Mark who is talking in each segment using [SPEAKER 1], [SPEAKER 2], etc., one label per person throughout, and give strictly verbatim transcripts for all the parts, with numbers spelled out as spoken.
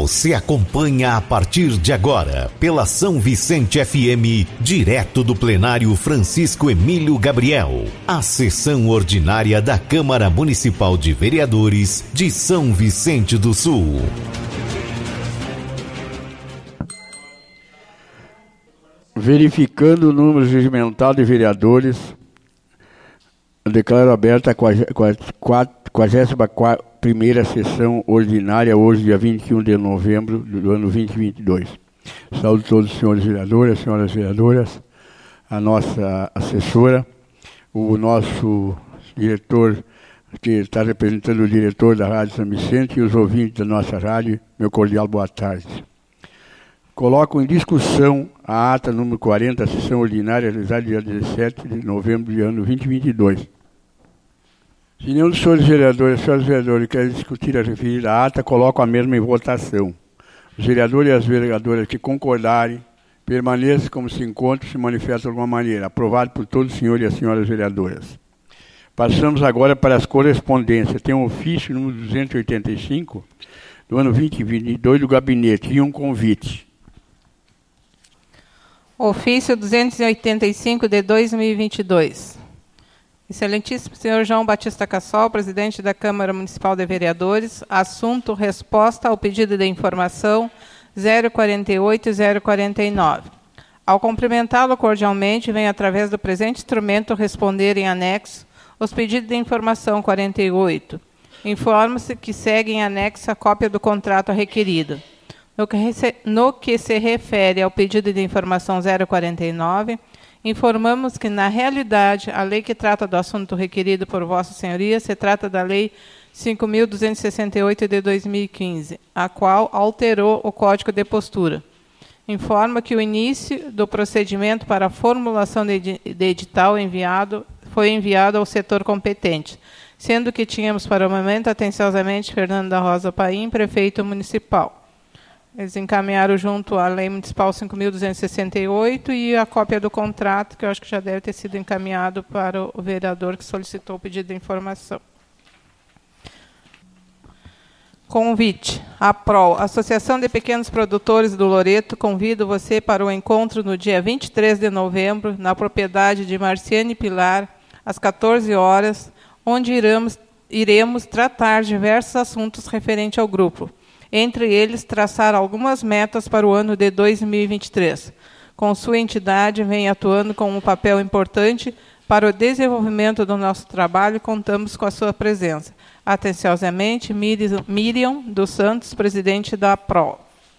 [SPEAKER 1] Você acompanha a partir de agora, pela São Vicente F M, direto do plenário Francisco Emílio Gabriel, a sessão ordinária da Câmara Municipal de Vereadores de São Vicente do Sul.
[SPEAKER 2] Verificando o número regimental de vereadores, declaro aberta a quadragésima primeira sessão ordinária, hoje, dia vinte e um de novembro do ano dois mil e vinte e dois. Saúdo todos os senhores vereadores, senhoras vereadoras, a nossa assessora, o nosso diretor, que está representando o diretor da Rádio São Vicente, e os ouvintes da nossa rádio, meu cordial boa tarde. Coloco em discussão a ata número quarenta, a sessão ordinária, realizada dia dezessete de novembro do ano dois mil e vinte e dois. Se nenhum dos senhores vereadores e senhores vereadores quer discutir a referida ata, coloco a mesma em votação. Os vereadores e as vereadoras que concordarem, permaneçam como se encontram, se manifestam de alguma maneira. Aprovado por todos os senhores e as senhoras vereadoras. Passamos agora para as correspondências. Tem um ofício número duzentos e oitenta e cinco, do ano dois mil e vinte e dois, do gabinete, e um convite.
[SPEAKER 3] Ofício duzentos e oitenta e cinco de dois mil e vinte e dois. Excelentíssimo senhor João Batista Cassol, presidente da Câmara Municipal de Vereadores, assunto resposta ao pedido de informação zero quarenta e oito e zero quarenta e nove. Ao cumprimentá-lo cordialmente, venho através do presente instrumento responder em anexo os pedidos de informação quarenta e oito. Informa-se que segue em anexo a cópia do contrato requerido. No que, no que se refere ao pedido de informação zero quarenta e nove, informamos que, na realidade, a lei que trata do assunto requerido por Vossa Senhoria se trata da Lei cinco mil duzentos e sessenta e oito de dois mil e quinze, a qual alterou o Código de Postura. Informa que o início do procedimento para a formulação de, de edital enviado, foi enviado ao setor competente, sendo que tínhamos para o momento, atenciosamente, Fernando da Rosa Paim, prefeito municipal. Eles encaminharam junto à Lei Municipal cinco mil duzentos e sessenta e oito e a cópia do contrato, que eu acho que já deve ter sido encaminhado para o vereador que solicitou o pedido de informação. Convite. A P R O, Associação de Pequenos Produtores do Loreto, convido você para o encontro no dia vinte e três de novembro, na propriedade de Marciane Pilar, às quatorze horas, onde iremos, iremos tratar diversos assuntos referentes ao grupo. Entre eles, traçar algumas metas para o ano de dois mil e vinte e três. Com sua entidade, vem atuando com um papel importante para o desenvolvimento do nosso trabalho e contamos com a sua presença. Atenciosamente, Miriam dos Santos, presidente da P R O.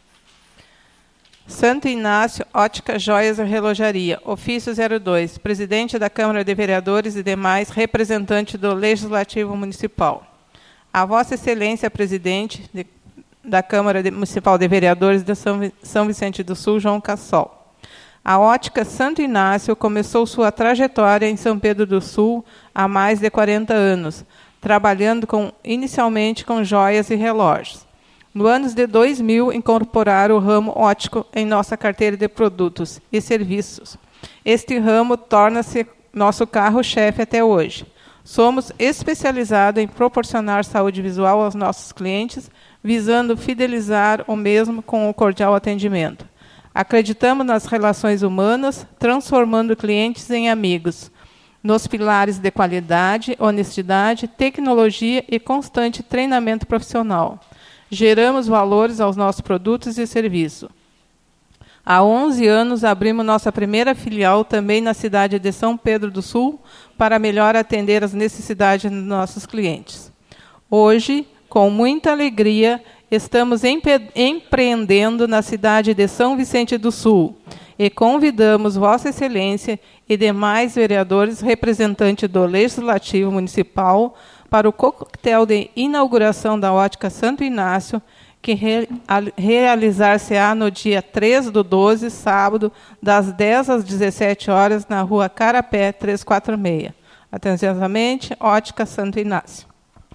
[SPEAKER 3] Santo Inácio, Ótica, Joias e Relojaria. Ofício zero dois, presidente da Câmara de Vereadores e demais representantes do Legislativo Municipal. A Vossa Excelência, presidente de da Câmara Municipal de Vereadores de São Vicente do Sul, João Cassol. A Ótica Santo Inácio começou sua trajetória em São Pedro do Sul há mais de quarenta anos, trabalhando com, inicialmente com joias e relógios. No ano de dois mil, incorporaram o ramo óptico em nossa carteira de produtos e serviços. Este ramo torna-se nosso carro-chefe até hoje. Somos especializados em proporcionar saúde visual aos nossos clientes, visando fidelizar o mesmo com o cordial atendimento. Acreditamos nas relações humanas, transformando clientes em amigos, nos pilares de qualidade, honestidade, tecnologia e constante treinamento profissional. Geramos valores aos nossos produtos e serviços. Há onze anos, abrimos nossa primeira filial também na cidade de São Pedro do Sul, para melhor atender as necessidades dos nossos clientes. Hoje, com muita alegria, estamos empre- empreendendo na cidade de São Vicente do Sul e convidamos Vossa Excelência e demais vereadores representantes do Legislativo Municipal para o coquetel de inauguração da Ótica Santo Inácio, que re- realizar-se-á no dia três do doze, sábado, das dez às dezessete horas, na rua Carapé, trezentos e quarenta e seis. Atenciosamente, Ótica Santo Inácio.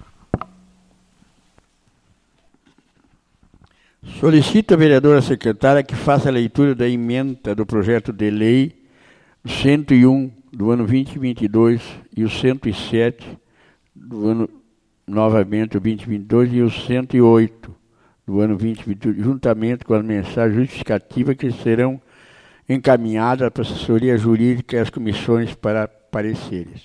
[SPEAKER 2] Solicito a vereadora secretária que faça a leitura da emenda do projeto de lei cento e um do ano dois mil e vinte e dois e o cento e sete do ano, novamente, o dois mil e vinte e dois, e o cento e oito do ano vinte e vinte e dois, juntamente com as mensagens justificativas que serão encaminhadas para a assessoria jurídica e às comissões para pareceres.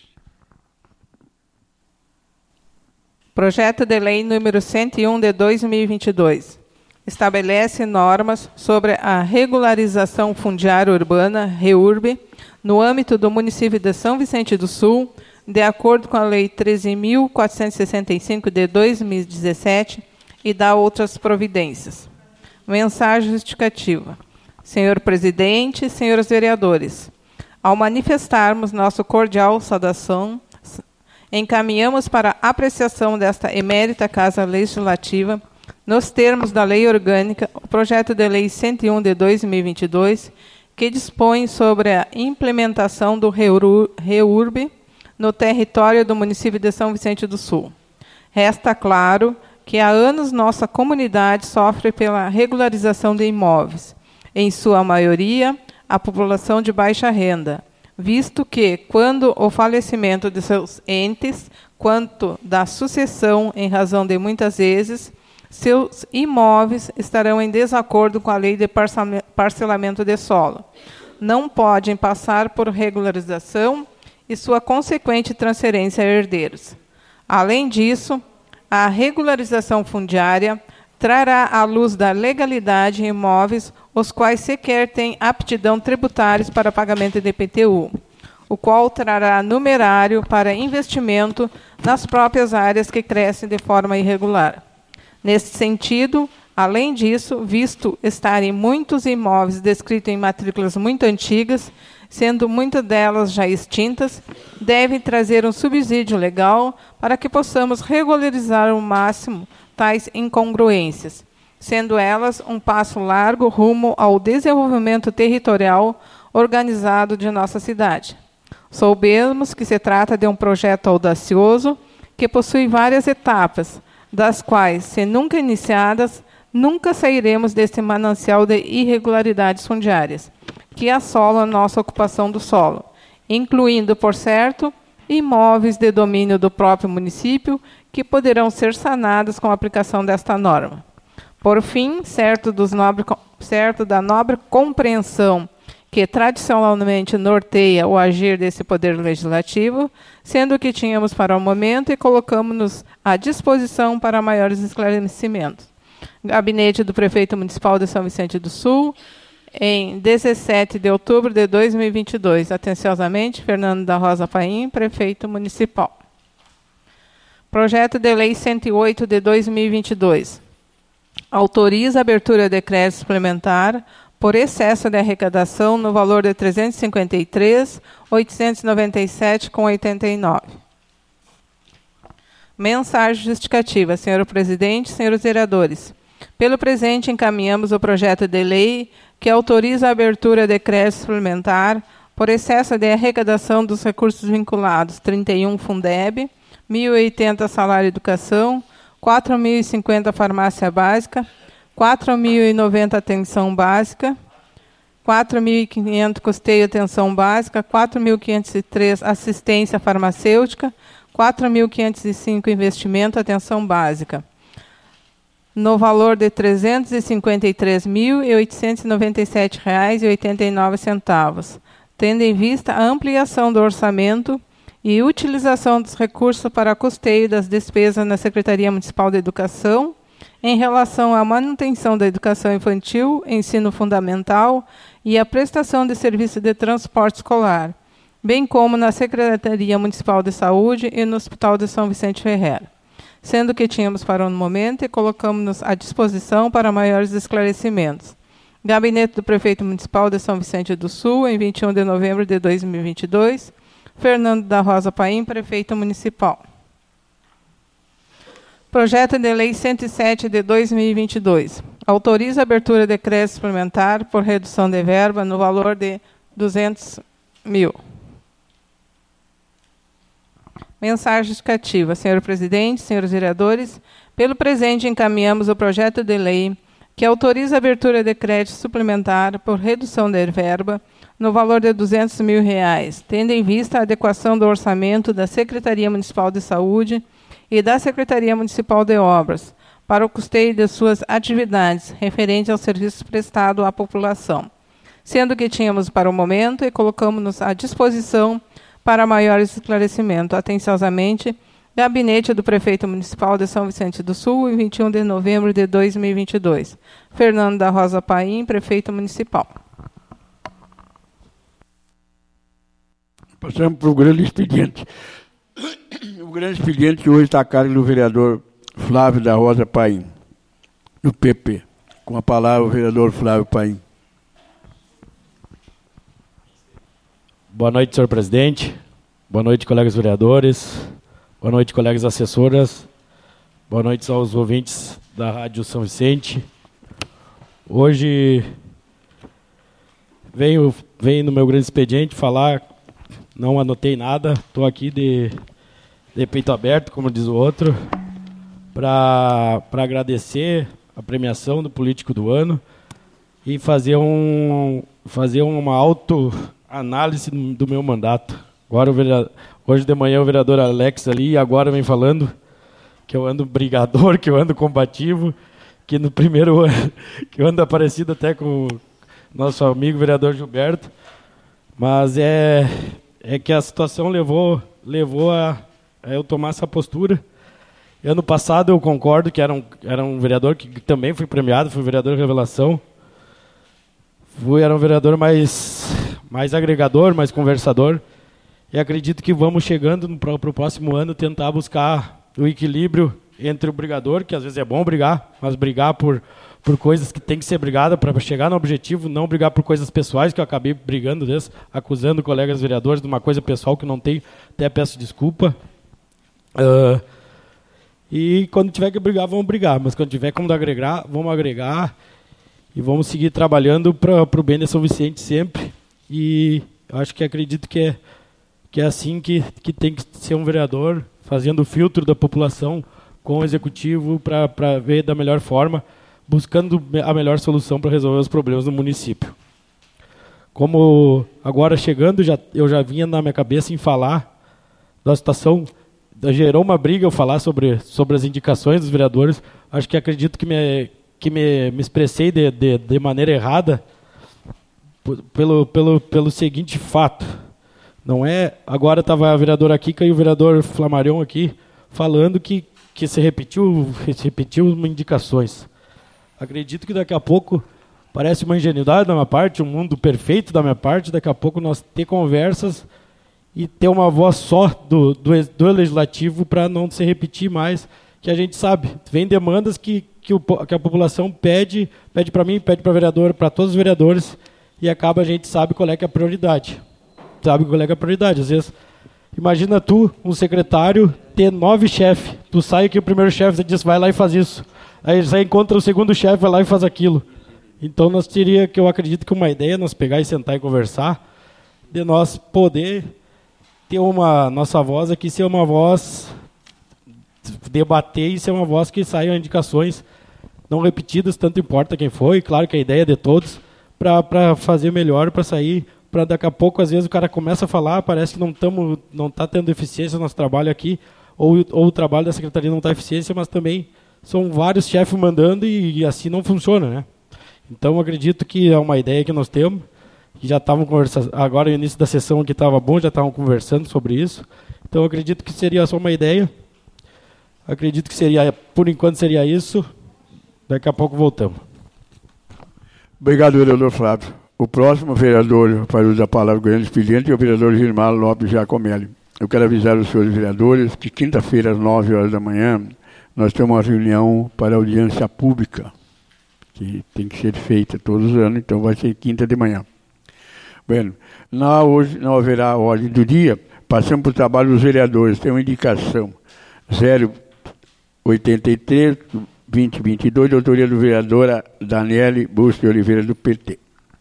[SPEAKER 3] Projeto de Lei número cento e um de dois mil e vinte e dois. Estabelece normas sobre a regularização fundiária urbana, REURB, no âmbito do município de São Vicente do Sul, de acordo com a Lei treze mil quatrocentos e sessenta e cinco de dois mil e dezessete, e dá outras providências. Mensagem justificativa. Senhor Presidente, senhores vereadores, ao manifestarmos nossa cordial saudação, encaminhamos para apreciação desta emérita Casa Legislativa, nos termos da Lei Orgânica, o projeto de Lei cento e um de dois mil e vinte e dois, que dispõe sobre a implementação do REURB no território do município de São Vicente do Sul. Resta claro que há anos nossa comunidade sofre pela regularização de imóveis, em sua maioria, a população de baixa renda, visto que, quando o falecimento de seus entes, quanto da sucessão em razão de muitas vezes, seus imóveis estarão em desacordo com a lei de parcelamento de solo. Não podem passar por regularização e sua consequente transferência a herdeiros. Além disso, a regularização fundiária trará à luz da legalidade imóveis os quais sequer têm aptidão tributários para pagamento de I P T U, o qual trará numerário para investimento nas próprias áreas que crescem de forma irregular. Nesse sentido, além disso, visto estarem muitos imóveis descritos em matrículas muito antigas, sendo muitas delas já extintas, devem trazer um subsídio legal para que possamos regularizar ao máximo tais incongruências, sendo elas um passo largo rumo ao desenvolvimento territorial organizado de nossa cidade. Soubemos que se trata de um projeto audacioso que possui várias etapas, das quais, se nunca iniciadas, nunca sairemos deste manancial de irregularidades fundiárias, que assolam a nossa ocupação do solo, incluindo, por certo, imóveis de domínio do próprio município, que poderão ser sanados com a aplicação desta norma. Por fim, certo, dos nobre, certo da nobre compreensão que tradicionalmente norteia o agir desse Poder Legislativo, sendo que tínhamos para o momento e colocamos-nos à disposição para maiores esclarecimentos. Gabinete do Prefeito Municipal de São Vicente do Sul, em dezessete de outubro de dois mil e vinte e dois. Atenciosamente, Fernando da Rosa Paim, Prefeito Municipal. Projeto de Lei cento e oito de dois mil e vinte e dois. Autoriza a abertura de crédito suplementar por excesso de arrecadação no valor de trezentos e cinquenta e três mil oitocentos e noventa e sete reais e oitenta e nove centavos. Mensagem justificativa. Senhor Presidente, senhores vereadores, pelo presente encaminhamos o projeto de lei que autoriza a abertura de crédito suplementar por excesso de arrecadação dos recursos vinculados trinta e um Fundeb, mil e oitenta salário educação, quatro mil e cinquenta farmácia básica, quatro mil e noventa atenção básica, quatro mil e quinhentos custeio atenção básica, quatro mil quinhentos e três assistência farmacêutica, quatro mil quinhentos e cinco investimento atenção básica, no valor de trezentos e cinquenta e três mil oitocentos e noventa e sete reais e oitenta e nove centavos, tendo em vista a ampliação do orçamento e utilização dos recursos para custeio das despesas na Secretaria Municipal de Educação, em relação à manutenção da educação infantil, ensino fundamental e a prestação de serviço de transporte escolar, bem como na Secretaria Municipal de Saúde e no Hospital de São Vicente Ferreira, sendo que tínhamos para o momento e colocamos-nos à disposição para maiores esclarecimentos. Gabinete do Prefeito Municipal de São Vicente do Sul, em vinte e um de novembro de dois mil e vinte e dois, Fernando da Rosa Paim, Prefeito Municipal. Projeto de Lei cento e sete de dois mil e vinte e dois. Autoriza a abertura de crédito suplementar por redução de verba no valor de duzentos mil. Mensagem justificativa. Senhor Presidente, senhores vereadores, pelo presente encaminhamos o projeto de lei que autoriza a abertura de crédito suplementar por redução de verba no valor de duzentos mil reais, tendo em vista a adequação do orçamento da Secretaria Municipal de Saúde e da Secretaria Municipal de Obras, para o custeio de suas atividades referentes aos serviços prestados à população, sendo que tínhamos para o momento e colocamos-nos à disposição para maiores esclarecimentos. Atenciosamente, Gabinete do Prefeito Municipal de São Vicente do Sul, em vinte e um de novembro de dois mil e vinte e dois. Fernando da Rosa Paim, Prefeito Municipal.
[SPEAKER 2] Passamos para o grande expediente. O grande expediente hoje está a cargo do vereador Flávio da Rosa Paim, do P P. Com a palavra o vereador Flávio Paim.
[SPEAKER 4] Boa noite, senhor presidente. Boa noite, colegas vereadores. Boa noite, colegas assessoras. Boa noite aos ouvintes da Rádio São Vicente. Hoje venho, venho no meu grande expediente falar, não anotei nada, estou aqui de, de peito aberto, como diz o outro, para agradecer a premiação do Político do Ano e fazer, um, fazer uma autoanálise do meu mandato. Agora o vereador, hoje de manhã o vereador Alex ali, e agora vem falando que eu ando brigador, que eu ando combativo, que no primeiro ano, que eu ando aparecido até com o nosso amigo vereador Gilberto, mas é, é que a situação levou, levou a, a eu tomar essa postura. Ano passado eu concordo que era um, era um vereador que também foi premiado, foi vereador Revelação, fui, era um vereador mais, mais agregador, mais conversador, e acredito que vamos chegando para o próximo ano tentar buscar o equilíbrio entre o brigador, que às vezes é bom brigar, mas brigar por, por coisas que tem que ser brigada para chegar no objetivo, não brigar por coisas pessoais, que eu acabei brigando desse, acusando colegas vereadores de uma coisa pessoal que não tem, até peço desculpa. Uh, e quando tiver que brigar, vamos brigar, mas quando tiver como agregar, vamos agregar e vamos seguir trabalhando para o bem de São Vicente sempre. E acho que acredito que é que é assim que, que tem que ser um vereador, fazendo o filtro da população com o executivo para ver da melhor forma, buscando a melhor solução para resolver os problemas do município. Como agora chegando, já, eu já vinha na minha cabeça em falar da situação, gerou uma briga eu falar sobre, sobre as indicações dos vereadores, acho que acredito que me, que me, me expressei de, de, de maneira errada pelo, pelo, pelo seguinte fato. Não é, agora estava a vereadora Kika e o vereador Flamarion aqui falando que, que se repetiu, se repetiu indicações. Acredito que daqui a pouco parece uma ingenuidade da minha parte, um mundo perfeito da minha parte, daqui a pouco nós ter conversas e ter uma voz só do, do, do legislativo para não se repetir mais, que a gente sabe, vem demandas que, que, o, que a população pede, pede para mim, pede para vereador, para todos os vereadores, e acaba a gente sabe qual é que é a prioridade. Sabe qual é que é a prioridade? Às vezes, imagina tu, um secretário, ter nove chefes. Tu sai aqui, o primeiro chefe diz, vai lá e faz isso. Aí você encontra o segundo chefe, vai lá e faz aquilo. Então, nós teria, que eu acredito que uma ideia, nós pegar e sentar e conversar, de nós poder ter uma, nossa voz aqui ser uma voz, debater e ser uma voz que saiam indicações não repetidas, tanto importa quem foi, claro que a ideia é de todos, para fazer melhor, para sair, para daqui a pouco, às vezes, o cara começa a falar, parece que não estamos, não está tendo eficiência no nosso trabalho aqui, ou, ou o trabalho da secretaria não está eficiência, mas também são vários chefes mandando e, e assim não funciona, né? Então, acredito que é uma ideia que nós temos, que já estavam conversando, agora no início da sessão aqui estava bom, já estavam conversando sobre isso, então acredito que seria só uma ideia, acredito que seria, por enquanto seria isso, daqui a pouco voltamos.
[SPEAKER 2] Obrigado, vereador Flávio. O próximo vereador para usar a palavra grande expediente é o vereador Gilmar Lopes Giacomelli. Eu quero avisar os senhores vereadores que quinta-feira, às nove horas da manhã, nós temos uma reunião para audiência pública, que tem que ser feita todos os anos, então vai ser quinta de manhã. Bueno, não, hoje não haverá ordem do dia, passamos para o trabalho dos vereadores. Tem uma indicação zero oitenta e três, vinte e vinte e dois, de autoria do vereadora Daniele Bustos de Oliveira, do P T.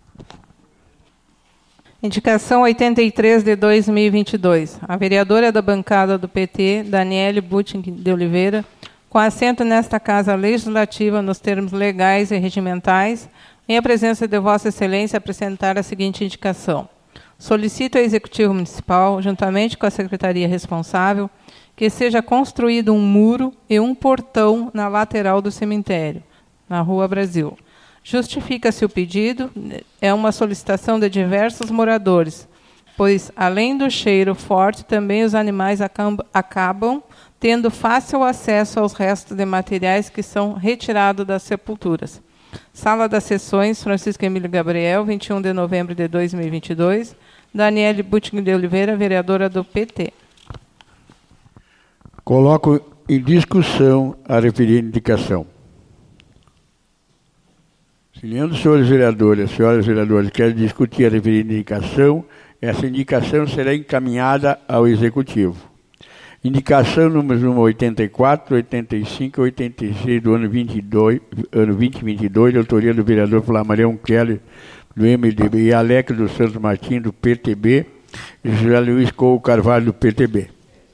[SPEAKER 3] Indicação oitenta e três de dois mil e vinte e dois. A vereadora da bancada do P T, Daniele Bustos de Oliveira, com assento nesta Casa Legislativa nos termos legais e regimentais, em a presença de Vossa Excelência, apresentar a seguinte indicação. Solicito ao Executivo Municipal, juntamente com a Secretaria responsável, que seja construído um muro e um portão na lateral do cemitério, na Rua Brasil. Justifica-se o pedido, é uma solicitação de diversos moradores, pois, além do cheiro forte, também os animais acabam tendo fácil acesso aos restos de materiais que são retirados das sepulturas. Sala das Sessões, Francisco Emílio Gabriel, vinte e um de novembro de dois mil e vinte e dois. Daniele Butting de Oliveira, vereadora do P T.
[SPEAKER 2] Coloco em discussão a referida indicação. Se nenhum dos senhores vereadores, senhoras vereadoras, quer discutir a referida indicação, essa indicação será encaminhada ao Executivo. Indicação número oitenta e quatro, oitenta e cinco e oitenta e seis do ano, vinte e dois, ano vinte e vinte e dois, de autoria do vereador Flamarião Keller, do M D B, e Alex dos Santos Martins, do P T B, e José Luiz Couto Carvalho, do P T B.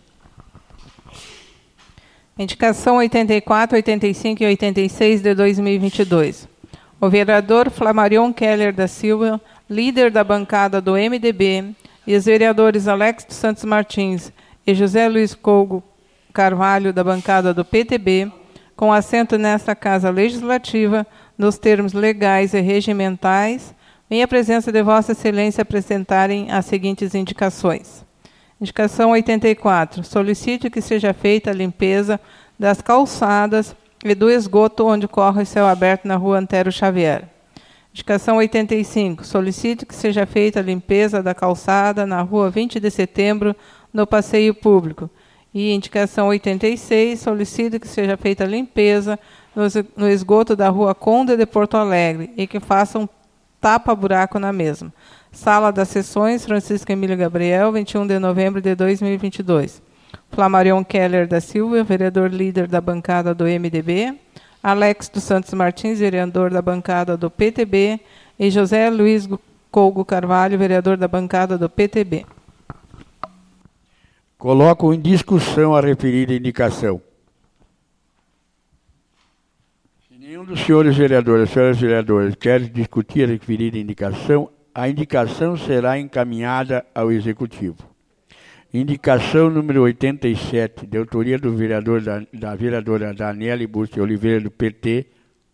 [SPEAKER 3] Indicação oitenta e quatro, oitenta e cinco e oitenta e seis de dois mil e vinte e dois. O vereador Flamarion Keller da Silva, líder da bancada do M D B, e os vereadores Alex dos Santos Martins e José Luiz Couto Carvalho, da bancada do P T B, com assento nesta Casa Legislativa, nos termos legais e regimentais, em a presença de Vossa Excelência apresentarem as seguintes indicações. Indicação oitenta e quatro. Solicito que seja feita a limpeza das calçadas e do esgoto onde corre o céu aberto na Rua Antero Xavier. Indicação oitenta e cinco. Solicito que seja feita a limpeza da calçada na Rua vinte de setembro, no passeio público. E indicação oitenta e seis. Solicito que seja feita a limpeza no esgoto da Rua Conde de Porto Alegre e que façam tapa-buraco na mesma. Sala das Sessões, Francisco Emílio Gabriel, vinte e um de novembro de dois mil e vinte e dois. Flamarion Keller da Silva, vereador líder da bancada do M D B, Alex dos Santos Martins, vereador da bancada do P T B, e José Luiz Couto Carvalho, vereador da bancada do P T B.
[SPEAKER 2] Coloco em discussão a referida indicação. Se nenhum dos senhores vereadores, senhoras vereadoras, quer discutir a referida indicação, a indicação será encaminhada ao Executivo. Indicação número oitenta e sete, de autoria do vereador da, da vereadora Daniele Busti Oliveira, do P T.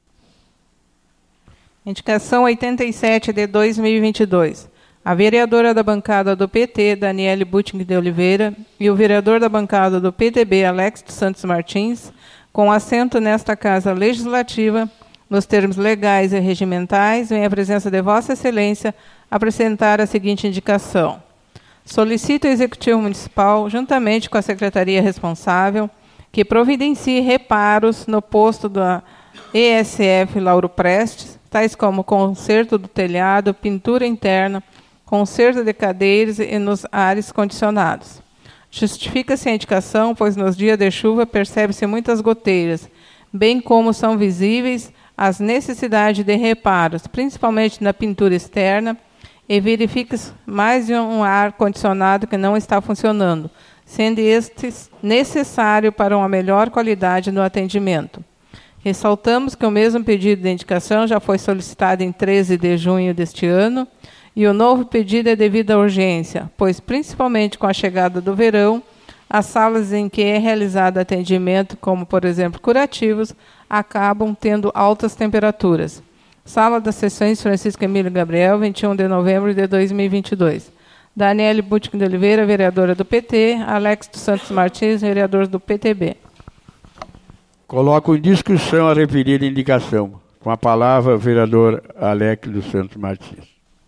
[SPEAKER 3] Indicação oitenta e sete de dois mil e vinte e dois. A vereadora da bancada do P T, Daniele Butting de Oliveira, e o vereador da bancada do P T B, Alex dos Santos Martins, com assento nesta Casa Legislativa, nos termos legais e regimentais, em a presença de Vossa Excelência, apresentar a seguinte indicação. Solicito ao Executivo Municipal, juntamente com a Secretaria responsável, que providencie reparos no posto da E S F Lauro Prestes, tais como conserto do telhado, pintura interna, conserto de cadeiras e nos ares condicionados. Justifica-se a indicação, pois nos dias de chuva percebe-se muitas goteiras, bem como são visíveis as necessidades de reparos, principalmente na pintura externa, e verifica-se mais de um ar-condicionado que não está funcionando, sendo este necessário para uma melhor qualidade no atendimento. Ressaltamos que o mesmo pedido de indicação já foi solicitado em treze de junho deste ano, e o novo pedido é devido à urgência, pois, principalmente com a chegada do verão, as salas em que é realizado atendimento, como, por exemplo, curativos, acabam tendo altas temperaturas. Sala das Sessões, Francisco Emílio Gabriel, vinte e um de novembro de dois mil e vinte e dois. Daniele Butting de Oliveira, vereadora do P T, Alex dos Santos Martins, vereador do P T B.
[SPEAKER 2] Coloco em discussão a referida indicação. Com a palavra, o vereador Alex dos Santos Martins.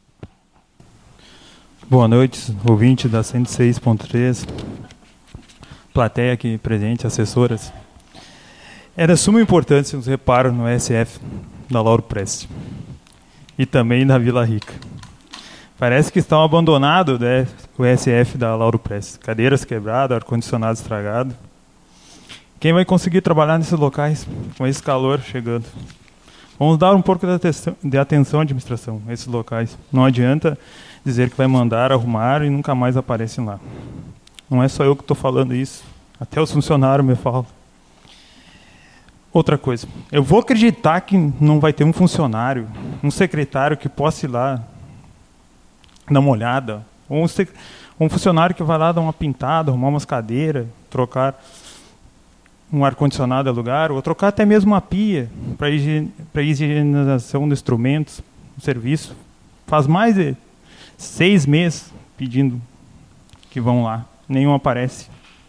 [SPEAKER 5] Boa noite, ouvinte da cento e seis ponto três, plateia aqui presente, assessoras. É da suma importância os reparos no E S F da Lauro Prestes e também na Vila Rica. Parece que estão abandonados, né, o E S F da Lauro Prestes. Cadeiras quebradas, ar-condicionado estragado. Quem vai conseguir trabalhar nesses locais com esse calor chegando? Vamos dar um pouco de atenção, de atenção à administração a esses locais. Não adianta dizer que vai mandar arrumar e nunca mais aparecem lá. Não é só eu que estou falando isso. Até os funcionários me falam. Outra coisa, eu vou acreditar que não vai ter um funcionário, um secretário que possa ir lá dar uma olhada, ou um, sec... Um funcionário que vai lá dar uma pintada, arrumar umas cadeiras, trocar um ar-condicionado a lugar, ou trocar até mesmo uma pia para higienização de instrumentos, um serviço. Faz mais de seis meses pedindo que vão lá. Nenhum aparece.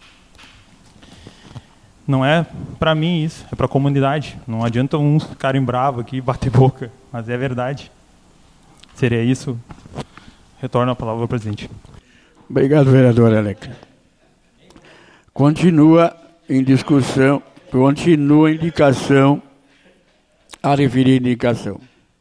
[SPEAKER 5] Não é para mim isso, é para a comunidade. Não adianta uns ficarem bravos aqui e bater boca, mas é verdade. Seria isso. Retorno a palavra ao presidente.
[SPEAKER 2] Obrigado, vereador Alex. Continua em discussão, continua a indicação, a referir indicação.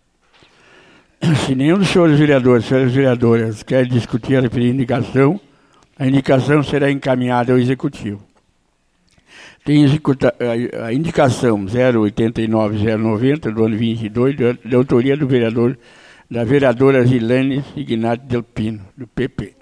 [SPEAKER 2] Se nenhum dos senhores vereadores, senhoras vereadoras, quer discutir a referir indicação, a indicação será encaminhada ao Executivo. Tem a indicação zero oitenta e nove zero noventa do ano vinte e dois, de autoria do vereador, da vereadora Gilene Ignati Del Pino, do P P.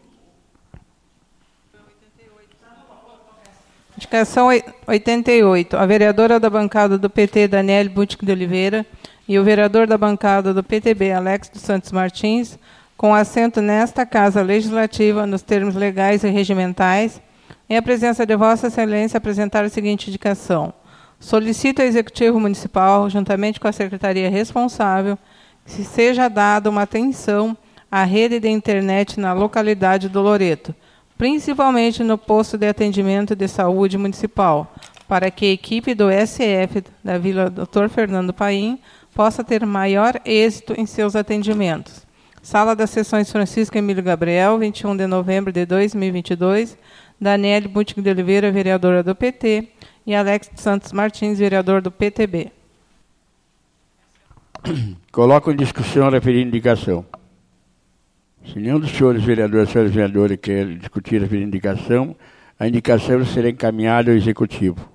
[SPEAKER 3] Indicação oitenta e oito. A vereadora da bancada do P T, Daniele Butic de Oliveira, e o vereador da bancada do P T B, Alex dos Santos Martins, com assento nesta Casa Legislativa, nos termos legais e regimentais, em a presença de Vossa Excelência, apresentar a seguinte indicação. Solicito ao Executivo Municipal, juntamente com a Secretaria responsável, que se seja dada uma atenção à rede de internet na localidade do Loreto, principalmente no posto de atendimento de saúde municipal, para que a equipe do S F da Vila doutor Fernando Paim possa ter maior êxito em seus atendimentos. Sala das Sessões Francisco Emílio Gabriel, vinte e um de novembro de dois mil e vinte e dois, Daniele Butic de Oliveira, vereadora do P T, e Alex Santos Martins, vereador do P T B.
[SPEAKER 2] Coloco em discussão a referida indicação. Se nenhum dos senhores vereadores e senhores vereadoras quer discutir a referida indicação, a indicação será encaminhada ao Executivo.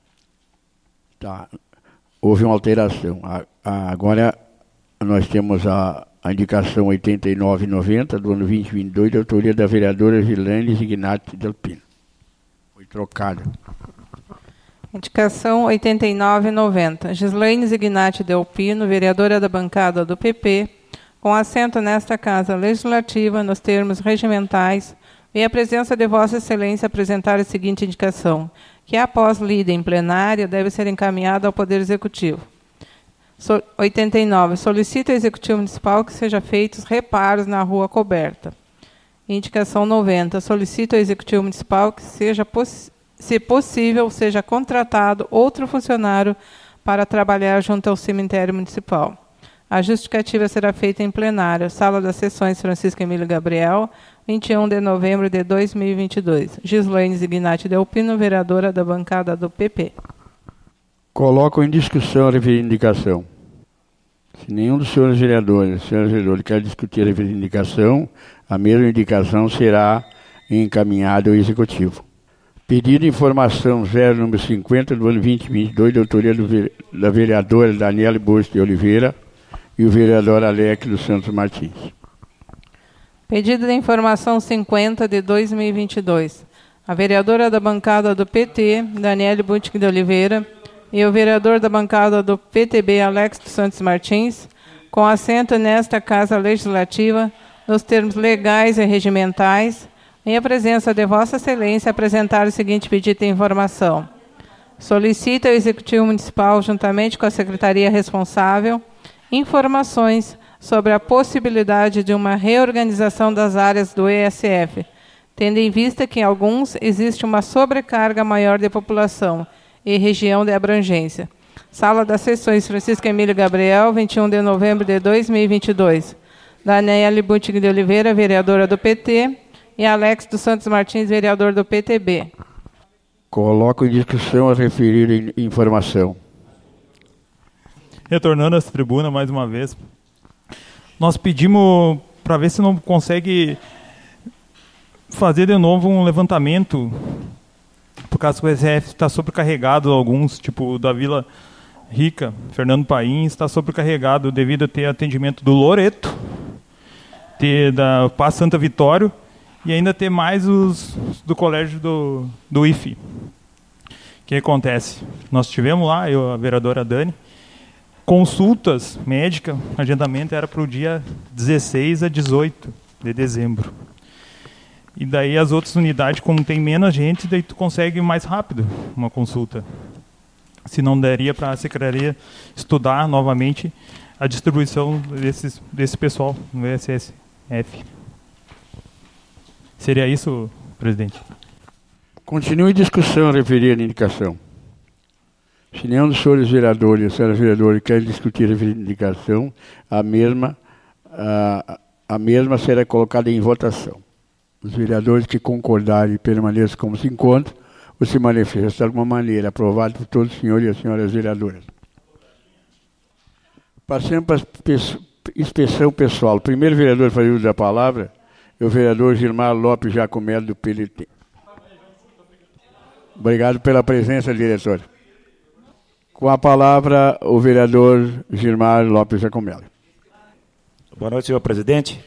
[SPEAKER 2] Tá. Houve uma alteração. A, a, agora nós temos a, a indicação oitenta e nove noventa do ano vinte e vinte e dois, de autoria da vereadora Gilene Ignati Del Pino. Foi trocada.
[SPEAKER 3] Indicação oitenta e nove noventa. Gislaine Ignati Del Pino, vereadora da bancada do P P, com assento nesta Casa Legislativa, nos termos regimentais, vem a presença de Vossa Excelência apresentar a seguinte indicação, que após lida em plenária deve ser encaminhada ao Poder Executivo. So, oitenta e nove. Solicita ao Executivo Municipal que sejam feitos reparos na rua coberta. Indicação noventa. Solicita ao Executivo Municipal que seja, se possível, seja contratado outro funcionário para trabalhar junto ao cemitério municipal. A justificativa será feita em plenário, Sala das Sessões Francisco Emílio Gabriel, vinte e um de novembro de dois mil e vinte e dois. Gislaine Ignati Del Pino, vereadora da bancada do P P.
[SPEAKER 2] Coloco em discussão a referida indicação. Se nenhum dos senhores vereadores, senhores vereadores quer discutir a referida indicação, a mesma indicação será encaminhada ao Executivo. Pedido de informação zero número cinquenta do ano vinte e vinte e dois, de autoria do, da vereadora Daniele Butic de Oliveira e o vereador Alex dos Santos Martins.
[SPEAKER 3] Pedido de informação cinquenta de dois mil e vinte e dois. A vereadora da bancada do P T, Daniele Butic de Oliveira, e o vereador da bancada do P T B, Alex dos Santos Martins, com assento nesta Casa Legislativa, nos termos legais e regimentais, em a presença de Vossa Excelência, apresentar o seguinte pedido de informação. Solicita ao Executivo Municipal, juntamente com a Secretaria responsável, informações sobre a possibilidade de uma reorganização das áreas do E S F, tendo em vista que em alguns existe uma sobrecarga maior de população e região de abrangência. Sala das Sessões Francisco Emílio Gabriel, vinte e um de novembro de dois mil e vinte e dois. Daniele Butic de Oliveira, vereadora do P T, e Alex dos Santos Martins, vereador do P T B.
[SPEAKER 2] Coloco em discussão a referida informação.
[SPEAKER 5] Retornando à tribuna mais uma vez, nós pedimos para ver se não consegue fazer de novo um levantamento, por causa que o S F está sobrecarregado, alguns, tipo da Vila Rica, Fernando Paim, está sobrecarregado devido a ter atendimento do Loreto, ter da Paz Santa Vitório e ainda ter mais os do colégio do, do I F E. O que acontece? Nós tivemos lá, eu, a vereadora Dani, consultas médicas, agendamento era para o dia dezesseis a dezoito de dezembro. E daí as outras unidades, como tem menos gente, daí tu consegue mais rápido uma consulta. Se não daria para a secretaria estudar novamente a distribuição desses, desse pessoal no E S S F. Seria isso, presidente?
[SPEAKER 2] Continue discussão referida à indicação. Se nenhum dos senhores vereadores e senhoras vereadoras querem discutir a indicação, a mesma, a, a mesma será colocada em votação. Os vereadores que concordarem e permaneçam como se encontram, ou se manifestam de alguma maneira, aprovado por todos os senhores e as senhoras vereadoras. Passando para a inspeção pessoal. O primeiro vereador a fazer uso da palavra é o vereador Gilmar Lopes Jacomelo, do P L T. Obrigado pela presença, diretor. Com a palavra, o vereador Gilmar Lopes Jacomelo.
[SPEAKER 6] Boa noite, senhor presidente.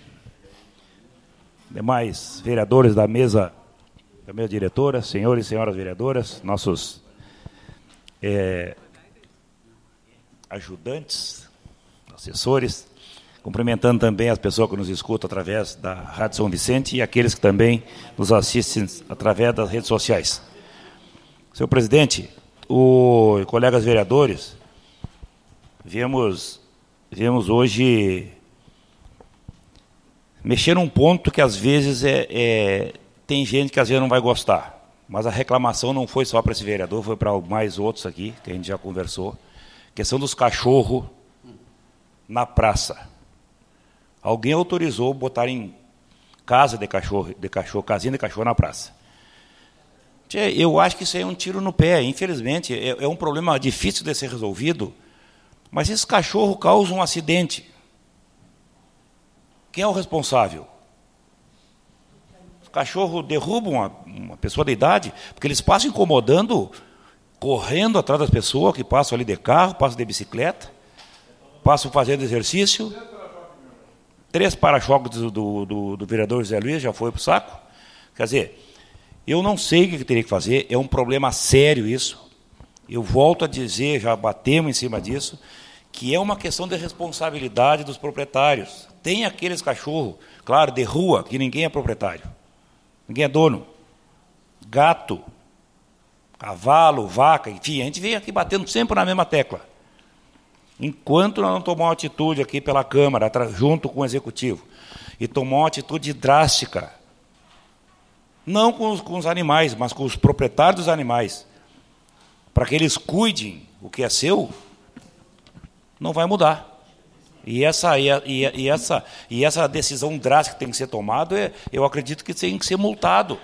[SPEAKER 6] Demais vereadores da mesa, da mesa diretora, senhores e senhoras vereadoras, nossos é, ajudantes, assessores, cumprimentando também as pessoas que nos escutam através da Rádio São Vicente e aqueles que também nos assistem através das redes sociais. Senhor presidente, o, colegas vereadores, viemos, viemos hoje mexer num ponto que às vezes é, é, tem gente que às vezes não vai gostar, mas a reclamação não foi só para esse vereador, foi para mais outros aqui, que a gente já conversou. Questão dos cachorros na praça. Alguém autorizou botar em casa de cachorro, de cachorro, casinha de cachorro na praça. Eu acho que isso aí é um tiro no pé, infelizmente, é, é um problema difícil de ser resolvido, mas esse cachorro causa um acidente. Quem é o responsável? Os cachorros derrubam uma, uma pessoa de idade, porque eles passam incomodando, correndo atrás das pessoas que passam ali de carro, passam de bicicleta, passam fazendo exercício. Três para-choques do, do, do, do vereador Zé Luiz já foi para o saco. Quer dizer, eu não sei o que teria que fazer, é um problema sério isso. Eu volto a dizer, já batemos em cima disso, que é uma questão de responsabilidade dos proprietários. Tem aqueles cachorros, claro, de rua, que ninguém é proprietário, ninguém é dono. Gato, cavalo, vaca, enfim, a gente vem aqui batendo sempre na mesma tecla. Enquanto nós não tomamos uma atitude aqui pela Câmara, junto com o Executivo, e tomar uma atitude drástica, não com os, com os animais, mas com os proprietários dos animais, para que eles cuidem o que é seu, não vai mudar. E essa, e, e, e essa, e essa decisão drástica que tem que ser tomada, é, eu acredito que tem que ser multado.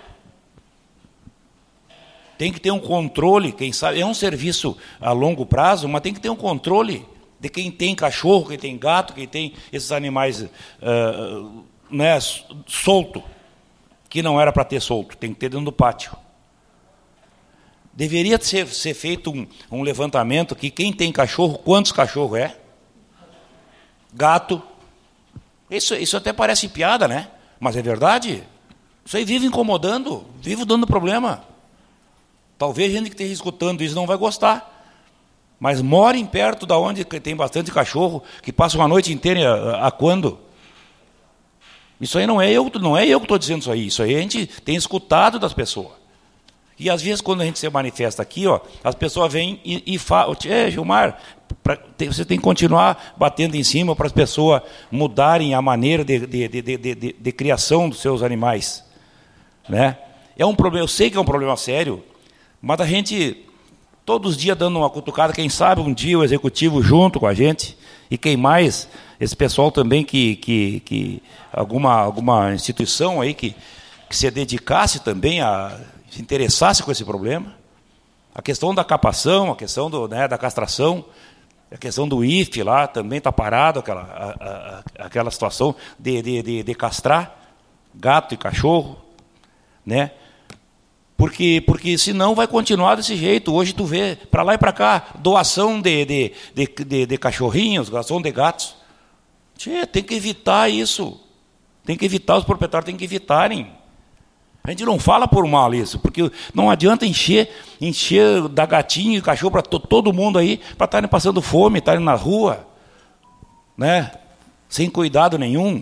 [SPEAKER 6] Tem que ter um controle, quem sabe, é um serviço a longo prazo, mas tem que ter um controle de quem tem cachorro, quem tem gato, quem tem esses animais uh, né, solto, que não era para ter solto, tem que ter dentro do pátio. Deveria ser, ser feito um, um levantamento que quem tem cachorro, quantos cachorros é? Gato. Isso, isso até parece piada, né? Mas é verdade. Isso aí vive incomodando, vive dando problema. Talvez a gente que esteja escutando isso não vai gostar. Mas morem perto da onde tem bastante cachorro, que passam a noite inteira a, a quando? Isso aí não é eu, não é eu que estou dizendo isso aí. Isso aí a gente tem escutado das pessoas. E às vezes quando a gente se manifesta aqui, ó, as pessoas vêm e, e falam, é, Gilmar, pra, tem, você tem que continuar batendo em cima para as pessoas mudarem a maneira de, de, de, de, de, de criação dos seus animais. Né? É um problema, eu sei que é um problema sério, mas a gente, todos os dias dando uma cutucada, quem sabe um dia o Executivo junto com a gente, e quem mais, esse pessoal também que, que, que alguma, alguma instituição aí que, que se dedicasse também a se interessasse com esse problema, a questão da capação, a questão do, né, da castração, a questão do I F lá, também está parado, aquela, a, a, aquela situação de, de, de, de castrar gato e cachorro, né? Porque, porque senão vai continuar desse jeito. Hoje tu vê, para lá e para cá, doação de, de, de, de, de cachorrinhos, doação de gatos. Tchê, tem que evitar isso. Tem que evitar, os proprietários têm que evitarem. A gente não fala por mal isso, porque não adianta encher, encher da gatinho e cachorro para to, todo mundo aí, para estarem passando fome, estarem na rua, né? Sem cuidado nenhum.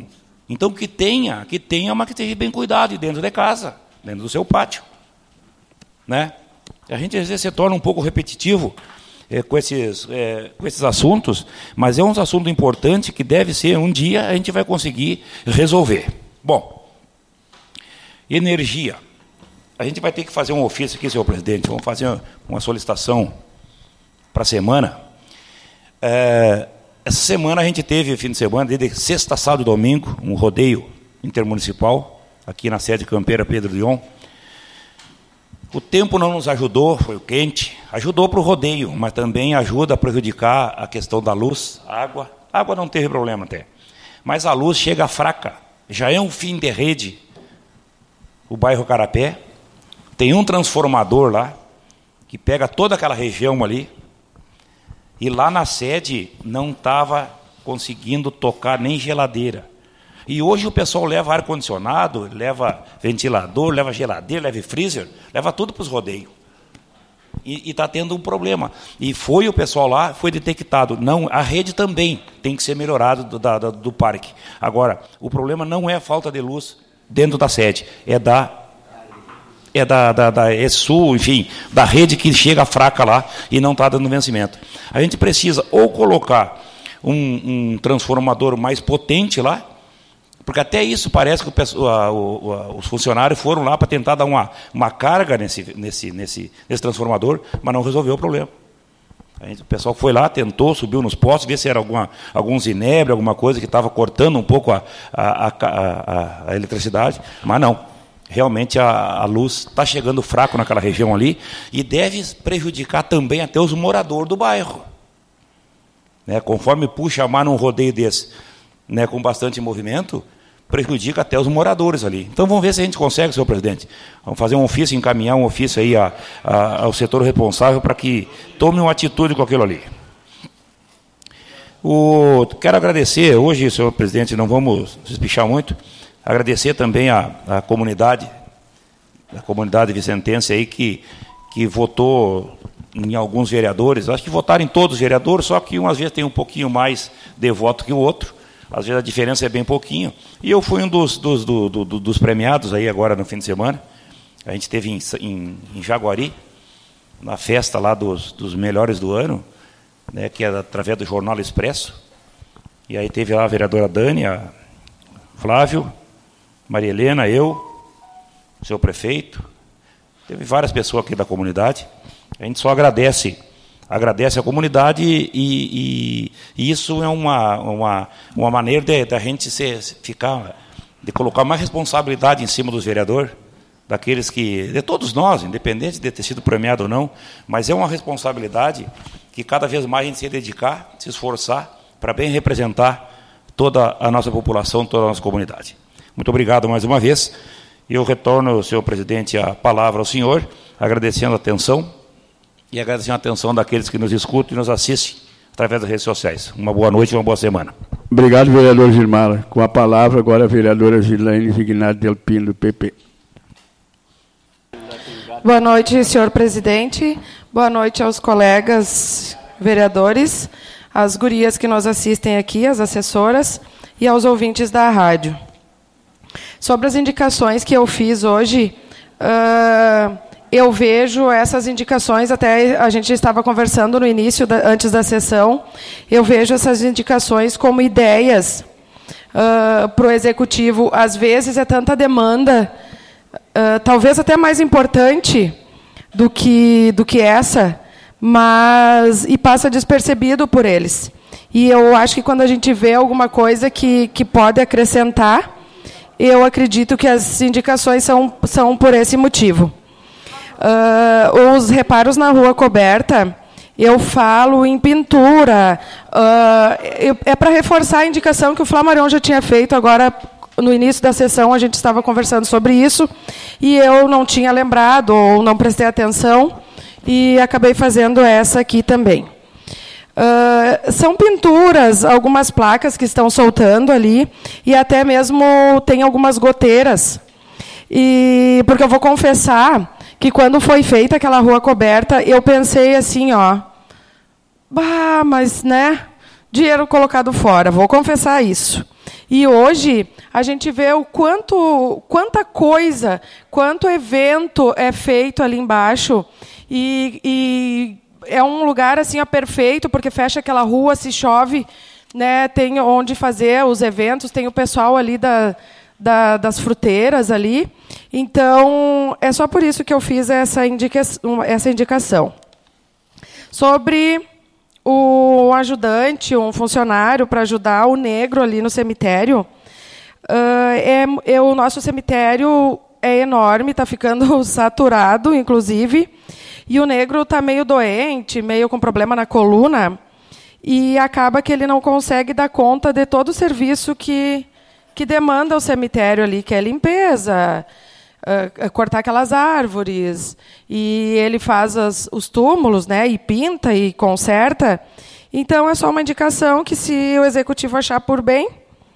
[SPEAKER 6] Então, que tenha, que tenha, mas que esteja bem cuidado dentro de casa, dentro do seu pátio. Né? A gente, às vezes, se torna um pouco repetitivo é, com, esses, é, com esses assuntos, mas é um assunto importante que deve ser, um dia, a gente vai conseguir resolver. Bom, energia. A gente vai ter que fazer um ofício aqui, senhor presidente, vamos fazer uma solicitação para a semana. É, essa semana a gente teve, fim de semana, desde sexta, sábado e domingo, um rodeio intermunicipal, aqui na sede Campeira Pedro Leon. O tempo não nos ajudou, foi quente, ajudou para o rodeio, mas também ajuda a prejudicar a questão da luz, a água. A água não teve problema até, mas a luz chega fraca, já é um fim de rede, o bairro Carapé, tem um transformador lá, que pega toda aquela região ali, e lá na sede não estava conseguindo tocar nem geladeira. E hoje o pessoal leva ar-condicionado, leva ventilador, leva geladeira, leva freezer, leva tudo para os rodeios. E está tendo um problema. E foi o pessoal lá, foi detectado. Não, a rede também tem que ser melhorada do, da, do parque. Agora, o problema não é a falta de luz dentro da sede, é da, é da, da, da é sul, enfim, da rede que chega fraca lá e não está dando vencimento. A gente precisa ou colocar um, um transformador mais potente lá, porque até isso parece que o pessoal, a, o, a, os funcionários foram lá para tentar dar uma, uma carga nesse, nesse, nesse, nesse transformador, mas não resolveu o problema. A gente, o pessoal foi lá, tentou, subiu nos postos, ver se era alguma, algum zinebre, alguma coisa que estava cortando um pouco a, a, a, a, a eletricidade, mas não. Realmente a, a luz está chegando fraco naquela região ali e deve prejudicar também até os moradores do bairro. Né, conforme puxa mais num rodeio desse, né, com bastante movimento, prejudica até os moradores ali. Então vamos ver se a gente consegue, senhor presidente. Vamos fazer um ofício, encaminhar um ofício aí a, a, ao setor responsável para que tome uma atitude com aquilo ali. O, quero agradecer, hoje, senhor presidente, não vamos espichar muito, agradecer também a, a comunidade, a comunidade vicentense aí que, que votou em alguns vereadores, acho que votaram em todos os vereadores, só que um às vezes tem um pouquinho mais de voto que o outro, às vezes a diferença é bem pouquinho, e eu fui um dos, dos, do, do, dos premiados aí agora no fim de semana. A gente esteve em, em, em Jaguari, na festa lá dos, dos melhores do ano, né, que é através do Jornal Expresso, e aí teve lá a vereadora Dani, a Flávio, Maria Helena, eu, o seu prefeito, teve várias pessoas aqui da comunidade. A gente só agradece, agradece a comunidade e, e, e isso é uma, uma, uma maneira de, de a gente se, ficar, de colocar mais responsabilidade em cima dos vereadores, daqueles que, de todos nós, independente de ter sido premiado ou não, mas é uma responsabilidade que cada vez mais a gente se dedicar, se esforçar para bem representar toda a nossa população, toda a nossa comunidade. Muito obrigado mais uma vez. E eu retorno, senhor presidente, a palavra ao senhor, agradecendo a atenção e agradecendo a atenção daqueles que nos escutam e nos assistem através das redes sociais. Uma boa noite e uma boa semana.
[SPEAKER 2] Obrigado, vereador Gilmar. Com a palavra agora a vereadora Gilaine Zignado Del Pino, do P P.
[SPEAKER 7] Boa noite, senhor presidente. Boa noite aos colegas vereadores, às gurias que nos assistem aqui, às assessoras e aos ouvintes da rádio. Sobre as indicações que eu fiz hoje, uh, eu vejo essas indicações, até a gente estava conversando no início, da, antes da sessão, eu vejo essas indicações como ideias uh, para o Executivo. Às vezes é tanta demanda, uh, talvez até mais importante do que, do que essa, mas e passa despercebido por eles. E eu acho que quando a gente vê alguma coisa que, que pode acrescentar, eu acredito que as indicações são, são por esse motivo. Uh, os reparos na rua coberta, eu falo em pintura, uh, eu, é para reforçar a indicação que o Flamarion já tinha feito, agora, no início da sessão, a gente estava conversando sobre isso, e eu não tinha lembrado, ou não prestei atenção, e acabei fazendo essa aqui também. Uh, são pinturas, algumas placas que estão soltando ali, e até mesmo tem algumas goteiras. E, porque eu vou confessar que quando foi feita aquela rua coberta, eu pensei assim, ó, bah, mas, né, dinheiro colocado fora, vou confessar isso. E hoje a gente vê o quanto, quanta coisa, quanto evento é feito ali embaixo. E, e é um lugar assim, ó, perfeito, porque fecha aquela rua, se chove, né, tem onde fazer os eventos, tem o pessoal ali da, da, das fruteiras ali. Então, é só por isso que eu fiz essa, indica, essa indicação. Sobre o ajudante, um funcionário para ajudar o negro ali no cemitério, uh, é, é, o nosso cemitério é enorme, está ficando saturado, inclusive, e o negro está meio doente, meio com problema na coluna, e acaba que ele não consegue dar conta de todo o serviço que, que demanda o cemitério ali, que é limpeza, uh, cortar aquelas árvores, e ele faz as, os túmulos, né, e pinta e conserta. Então, é só uma indicação que, se o executivo achar por bem,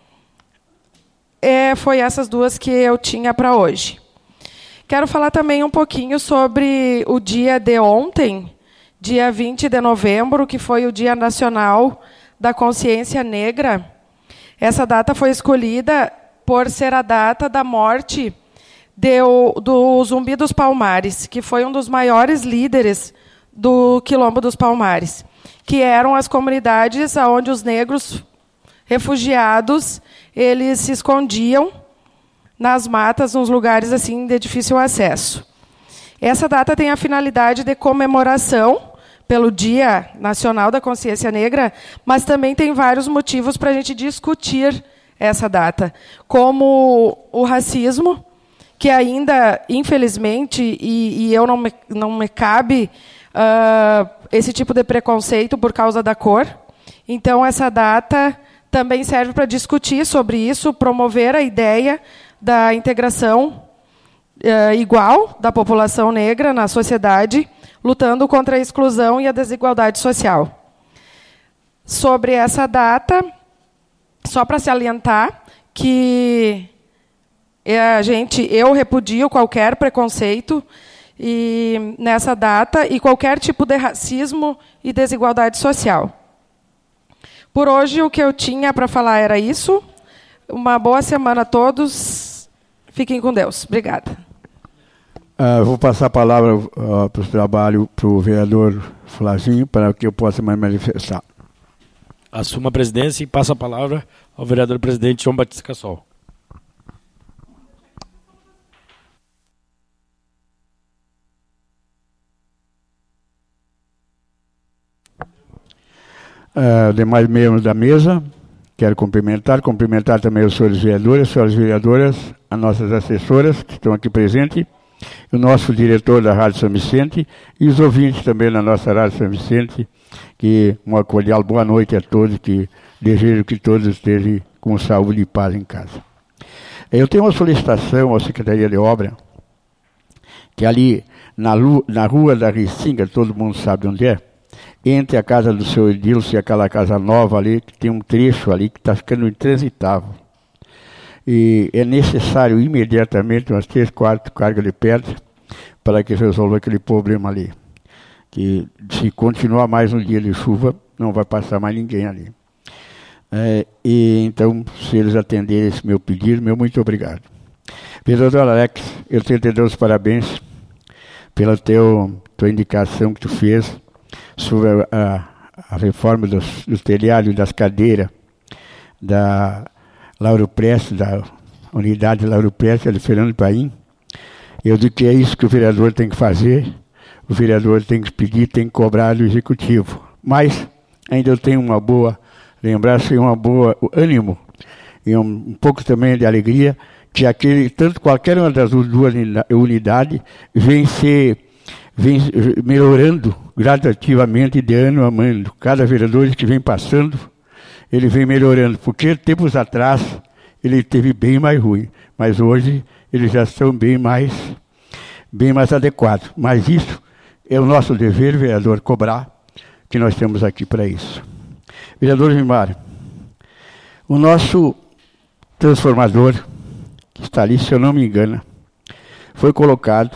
[SPEAKER 7] é, foi essas duas que eu tinha para hoje. Quero falar também um pouquinho sobre o dia de ontem, dia vinte de novembro, que foi o Dia Nacional da Consciência Negra. Essa data foi escolhida por ser a data da morte de, do Zumbi dos Palmares, que foi um dos maiores líderes do Quilombo dos Palmares, que eram as comunidades onde os negros refugiados eles se escondiam nas matas, nos lugares assim de difícil acesso. Essa data tem a finalidade de comemoração pelo Dia Nacional da Consciência Negra, mas também tem vários motivos para a gente discutir essa data, como o racismo, que ainda, infelizmente, e, e eu não me, não me cabe uh, esse tipo de preconceito por causa da cor. Então, essa data também serve para discutir sobre isso, promover a ideia da integração uh, igual da população negra na sociedade, lutando contra a exclusão e a desigualdade social. Sobre essa data, só para salientar que a gente, eu repudio qualquer preconceito e, nessa data e qualquer tipo de racismo e desigualdade social. Por hoje, o que eu tinha para falar era isso. Uma boa semana a todos. Fiquem com Deus. Obrigada.
[SPEAKER 2] Uh, vou passar a palavra uh, para o trabalho para o vereador Flazinho, para que eu possa me manifestar.
[SPEAKER 4] Assuma a presidência e passa a palavra ao vereador presidente João Batista Cassol.
[SPEAKER 2] Uh, demais membros da mesa, quero cumprimentar, cumprimentar também os senhores vereadores, as senhoras vereadoras, as nossas assessoras que estão aqui presentes, o nosso diretor da Rádio São Vicente e os ouvintes também da nossa Rádio São Vicente, que uma cordial boa noite a todos, que desejo que todos estejam com saúde e paz em casa. Eu tenho uma solicitação à Secretaria de Obra, que ali na, lu, na rua da Restinga, todo mundo sabe onde é, entre a casa do seu Edilson e aquela casa nova ali, que tem um trecho ali que está ficando intransitável. E é necessário imediatamente umas três, quatro cargas de pedra para que resolva aquele problema ali. Que se continuar mais um dia de chuva, não vai passar mais ninguém ali. É, e então, se eles atenderem esse meu pedido, meu muito obrigado. Vereador Alex, eu tenho que te dar os parabéns pela teu, tua indicação que tu fez sobre a, a, a reforma dos, dos telhados, das cadeiras, da Lauro Prestes, da unidade Lauro Prestes, de Fernando Paim. Eu digo que é isso que o vereador tem que fazer, o vereador tem que pedir, tem que cobrar do executivo. Mas ainda eu tenho uma boa lembrança e uma boa ânimo, e um, um pouco também de alegria, que aquele, tanto qualquer uma das duas unidades vem ser vem melhorando gradativamente de ano a ano. Cada vereador que vem passando, ele vem melhorando, porque tempos atrás ele teve bem mais ruim, mas hoje eles já estão bem mais, bem mais adequados. Mas isso é o nosso dever, vereador, cobrar, que nós temos aqui para isso. Vereador Gilmar, o nosso transformador, que está ali, se eu não me engano, foi colocado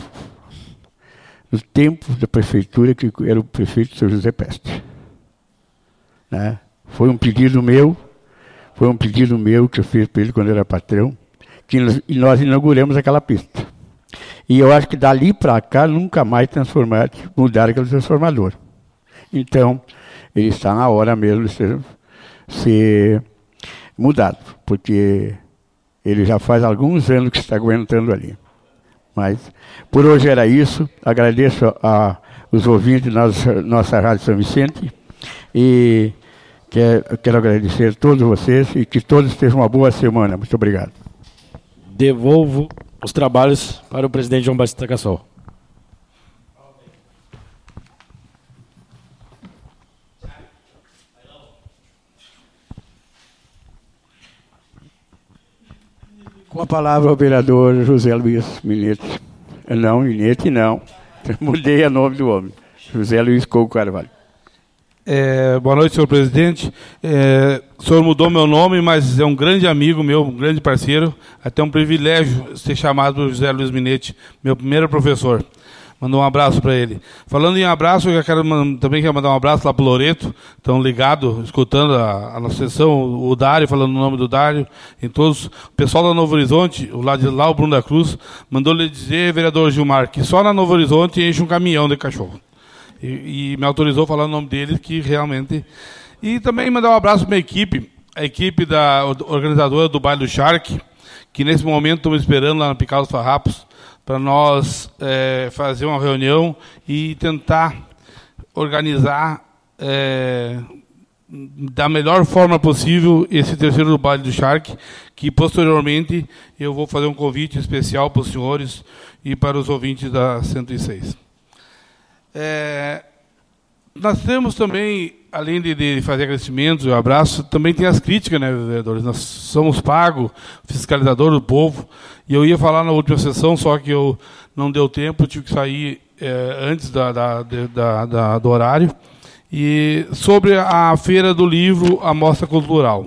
[SPEAKER 2] no tempo da prefeitura, que era o prefeito São José Peste. Né? Foi um pedido meu, Foi um pedido meu que eu fiz para ele quando eu era patrão, que nós, e nós inauguramos aquela pista. E eu acho que dali para cá nunca mais transformaram, mudaram aquele transformador. Então, ele está na hora mesmo de ser, ser mudado, porque ele já faz alguns anos que está aguentando ali. Mas, por hoje era isso. Agradeço a, os ouvintes da nossa, nossa Rádio São Vicente e quero, quero agradecer a todos vocês e que todos tenham uma boa semana. Muito obrigado.
[SPEAKER 4] Devolvo os trabalhos para o presidente João Batista Cassol.
[SPEAKER 2] Com a palavra o vereador José Luiz Minete. Não, Minete não. Mudei o nome do homem. José Luiz Couto Carvalho.
[SPEAKER 8] É, boa noite, senhor presidente. É, o senhor mudou meu nome, mas é um grande amigo meu, um grande parceiro. Até um privilégio ser chamado José Luiz Minete, meu primeiro professor. Mandou um abraço para ele. Falando em abraço, eu quero, também quero mandar um abraço lá para o Loreto. Estão ligados, escutando a, a nossa sessão, o Dário, falando o nome do Dário, em todos. O pessoal da Novo Horizonte, o lado de lá, o Bruno da Cruz, mandou lhe dizer, vereador Gilmar, que só na Novo Horizonte enche um caminhão de cachorro. E, e me autorizou a falar o nome dele, que realmente... E também mandar um abraço para a minha equipe, a equipe da organizadora do Baile do Shark, que nesse momento estamos esperando lá na Picada dos Farrapos, para nós é, fazer uma reunião e tentar organizar é, da melhor forma possível esse terceiro do Baile do Shark, que posteriormente eu vou fazer um convite especial para os senhores e para os ouvintes da cento e seis. É, nós temos também, além de, de fazer agradecimentos e um abraço, também tem as críticas, né, vereadores? Nós somos pagos, fiscalizador do povo, e eu ia falar na última sessão, só que eu não deu tempo, tive que sair é, antes da, da, da, da, do horário. E sobre a Feira do Livro, a Mostra Cultural.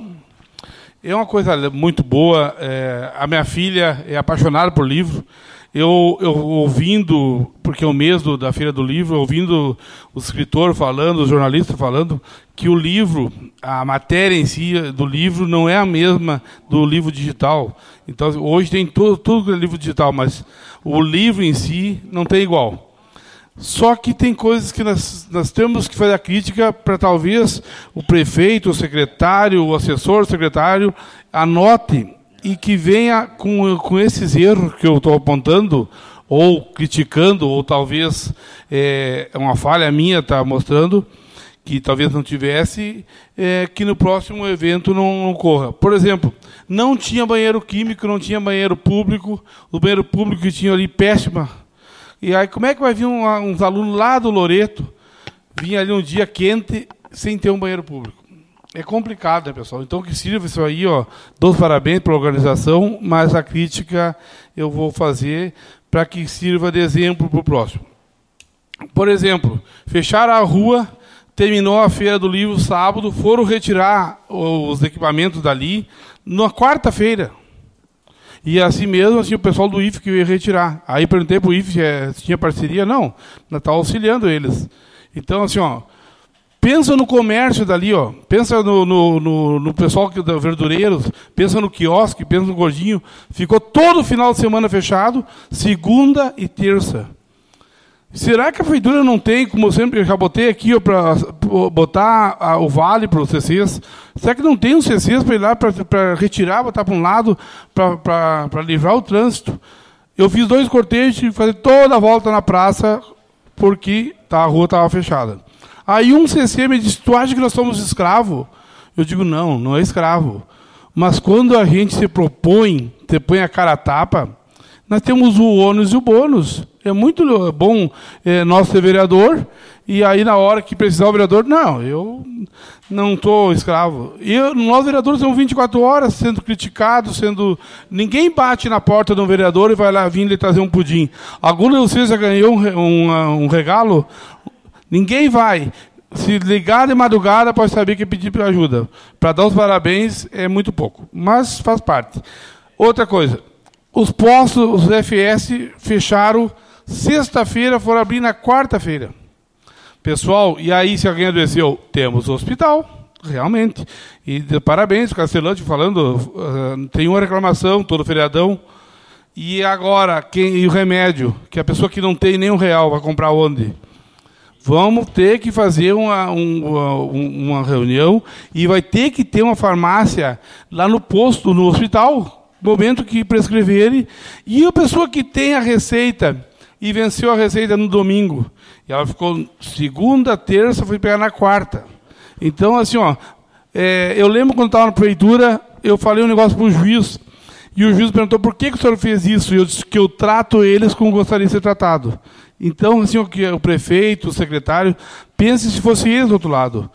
[SPEAKER 8] É uma coisa muito boa, é, a minha filha é apaixonada por livro. Eu, eu ouvindo, porque é o mês do, da Feira do Livro, ouvindo o escritor falando, o jornalista falando, que o livro, a matéria em si do livro não é a mesma do livro digital. Então, hoje tem tudo, tudo que é livro digital, mas o livro em si não tem igual. Só que tem coisas que nós, nós temos que fazer a crítica para talvez o prefeito, o secretário, o assessor, o secretário, anote e que venha com, com esses erros que eu estou apontando, ou criticando, ou talvez é, uma falha minha está mostrando, que talvez não tivesse, é, que no próximo evento não, não ocorra. Por exemplo, não tinha banheiro químico, não tinha banheiro público, o banheiro público que tinha ali, péssima. E aí como é que vai vir um, uns alunos lá do Loreto, vir ali um dia quente, sem ter um banheiro público? É complicado, né, pessoal? Então, que sirva isso aí, ó. Dou os parabéns pela organização, mas a crítica eu vou fazer para que sirva de exemplo para o próximo. Por exemplo, fecharam a rua, terminou a Feira do Livro sábado, foram retirar os equipamentos dali na quarta-feira. E assim mesmo, assim, o pessoal do I F E que ia retirar. Aí perguntei para o I F E se tinha parceria. Não, está auxiliando eles. Então, assim, ó, pensa no comércio dali, ó. Pensa no, no, no, no pessoal que da verdureiros, pensa no quiosque, pensa no gordinho. Ficou todo o final de semana fechado, segunda e terça. Será que a prefeitura não tem, como eu sempre já botei aqui, para botar a, o vale para os C Cs? Será que não tem um C Cs para ir lá para retirar, botar para um lado, para livrar o trânsito? Eu fiz dois cortejos e fazer toda a volta na praça porque tá, a rua estava fechada. Aí um C C me disse, tu acha que nós somos escravos? Eu digo, não, não é escravo. Mas quando a gente se propõe, se põe a cara a tapa, nós temos o ônus e o bônus. É muito bom é, nós ser vereador, e aí na hora que precisar o vereador, não, eu não estou escravo. E nós vereadores estamos vinte e quatro horas sendo criticados, sendo... Ninguém bate na porta de um vereador e vai lá vir lhe trazer um pudim. Algum de vocês já ganhou um, um, um regalo? Ninguém vai. Se ligar de madrugada, pode saber que pedir ajuda. Para dar os parabéns é muito pouco, mas faz parte. Outra coisa, os postos, os F S, fecharam sexta-feira, foram abrir na quarta-feira. Pessoal, e aí se alguém adoeceu, temos o hospital, realmente. E de, parabéns, Castelante, falando, uh, tem uma reclamação, todo feriadão. E agora, quem, e o remédio? Que a pessoa que não tem nem um real vai comprar onde? Vamos ter que fazer uma, um, uma reunião e vai ter que ter uma farmácia lá no posto, no hospital, no momento que prescreverem. E a pessoa que tem a receita e venceu a receita no domingo, e ela ficou segunda, terça, foi pegar na quarta. Então, assim, ó, é, eu lembro quando estava na prefeitura, eu falei um negócio para o juiz, e o juiz perguntou por que, que o senhor fez isso, e eu disse que eu trato eles como gostaria de ser tratado. Então, assim, o, que, o prefeito, o secretário, pense se fosse eles do outro lado.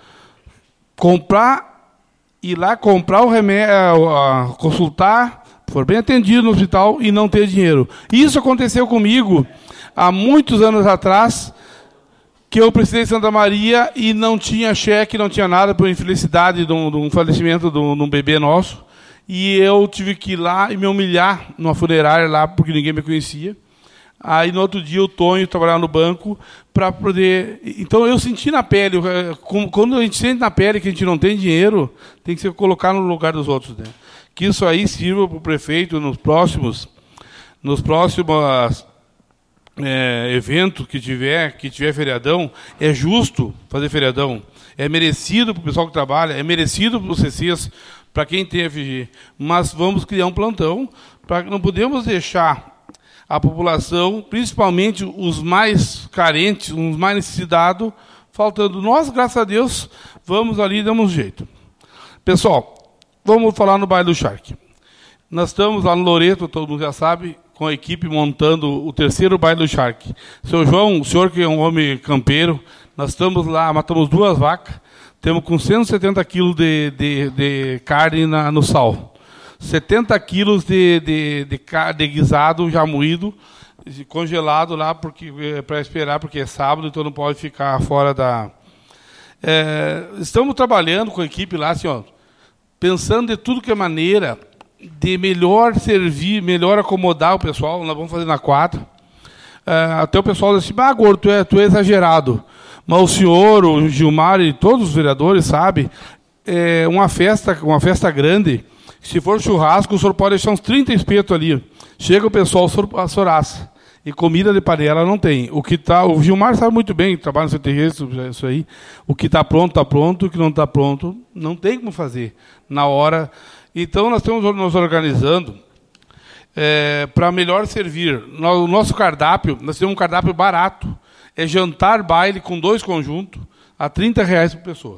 [SPEAKER 8] Comprar, ir lá comprar o remédio, consultar, for bem atendido no hospital e não ter dinheiro. Isso aconteceu comigo há muitos anos atrás, que eu precisei de Santa Maria e não tinha cheque, não tinha nada, por infelicidade de um, de um falecimento de um, de um bebê nosso. E eu tive que ir lá e me humilhar numa funerária lá, porque ninguém me conhecia. Aí, no outro dia, o Tonho trabalhava no banco para poder... Então, eu senti na pele, quando a gente sente na pele que a gente não tem dinheiro, tem que se colocar no lugar dos outros, né? Que isso aí sirva para o prefeito nos próximos, nos próximos é, eventos que tiver, que tiver feriadão. É justo fazer feriadão. É merecido para o pessoal que trabalha, é merecido para os C Cs, para quem tem F G. Mas vamos criar um plantão, para que não podemos deixar a população, principalmente os mais carentes, os mais necessitados, faltando. Nós, graças a Deus, vamos ali e damos um jeito. Pessoal, vamos falar no baile do Shark. Nós estamos lá no Loreto, todo mundo já sabe, com a equipe montando o terceiro baile do Shark. Seu João, o senhor que é um homem campeiro, nós estamos lá, matamos duas vacas, temos com cento e setenta quilos de, de, de carne na, no sal. setenta quilos de, de, de, de guisado já moído, congelado lá porque é, para esperar, porque é sábado, então não pode ficar fora da... É, estamos trabalhando com a equipe lá, assim, ó, pensando de tudo que é maneira de melhor servir, melhor acomodar o pessoal. Nós vamos fazer na quadra. É, até o pessoal diz assim, ah, Gordo, tu é, tu é exagerado. Mas o senhor, o Gilmar e todos os vereadores sabem, é uma festa, uma festa grande. Se for churrasco, o senhor pode deixar uns trinta espetos ali. Chega o pessoal, a soraça. E comida de panela não tem. O que tá, o Gilmar sabe muito bem, trabalha no seu terreno, isso aí. O que está pronto, está pronto. O que não está pronto, não tem como fazer na hora. Então, nós estamos nos organizando é, para melhor servir. O nosso cardápio, nós temos um cardápio barato. É jantar, baile com dois conjuntos, a trinta reais por pessoa.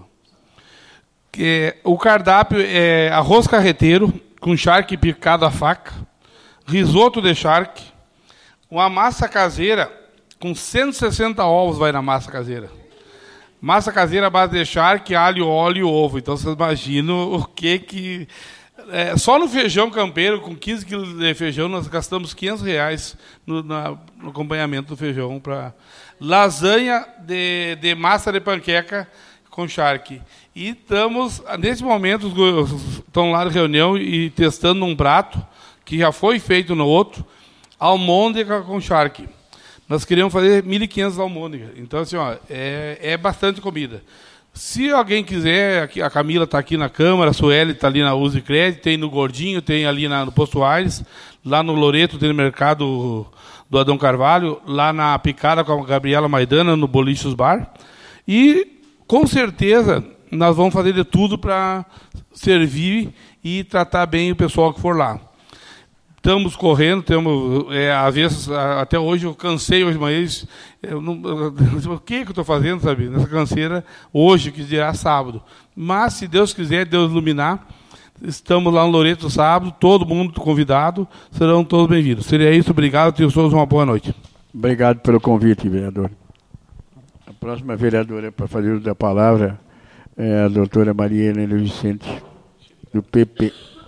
[SPEAKER 8] Que, o cardápio é arroz carreteiro, com charque picado a faca, risoto de charque, uma massa caseira, com cento e sessenta ovos vai na massa caseira. Massa caseira à base de charque, alho, óleo e ovo. Então, vocês imaginam o que que... É, só no feijão campeiro, com quinze quilos de feijão, nós gastamos quinhentos reais no, na, no acompanhamento do feijão. Pra... Lasanha de, de massa de panqueca com charque. E estamos, nesse momento, estão lá na reunião e testando um prato, que já foi feito no outro, almôndega com charque. Nós queríamos fazer mil e quinhentas almôndegas. Então, assim, ó, é, é bastante comida. Se alguém quiser, a Camila está aqui na Câmara, a Sueli está ali na Uso e Crédito, tem no Gordinho, tem ali na, no Posto Aires, lá no Loreto tem no mercado do Adão Carvalho, lá na Picada com a Gabriela Maidana, no Bolichos Bar. E, com certeza, nós vamos fazer de tudo para servir e tratar bem o pessoal que for lá. Estamos correndo, temos, é, às vezes, até hoje eu cansei hoje, mas eu não, eu, o que, que eu estou fazendo, sabe? Nessa canseira, hoje, que dirá sábado. Mas, se Deus quiser, Deus iluminar, estamos lá no Loreto sábado, todo mundo convidado, serão todos bem-vindos. Seria isso, obrigado, tenham todos uma boa noite.
[SPEAKER 2] Obrigado pelo convite, vereador. A próxima vereadora para fazer uso da palavra é a doutora Maria Helena Vicente, do P P.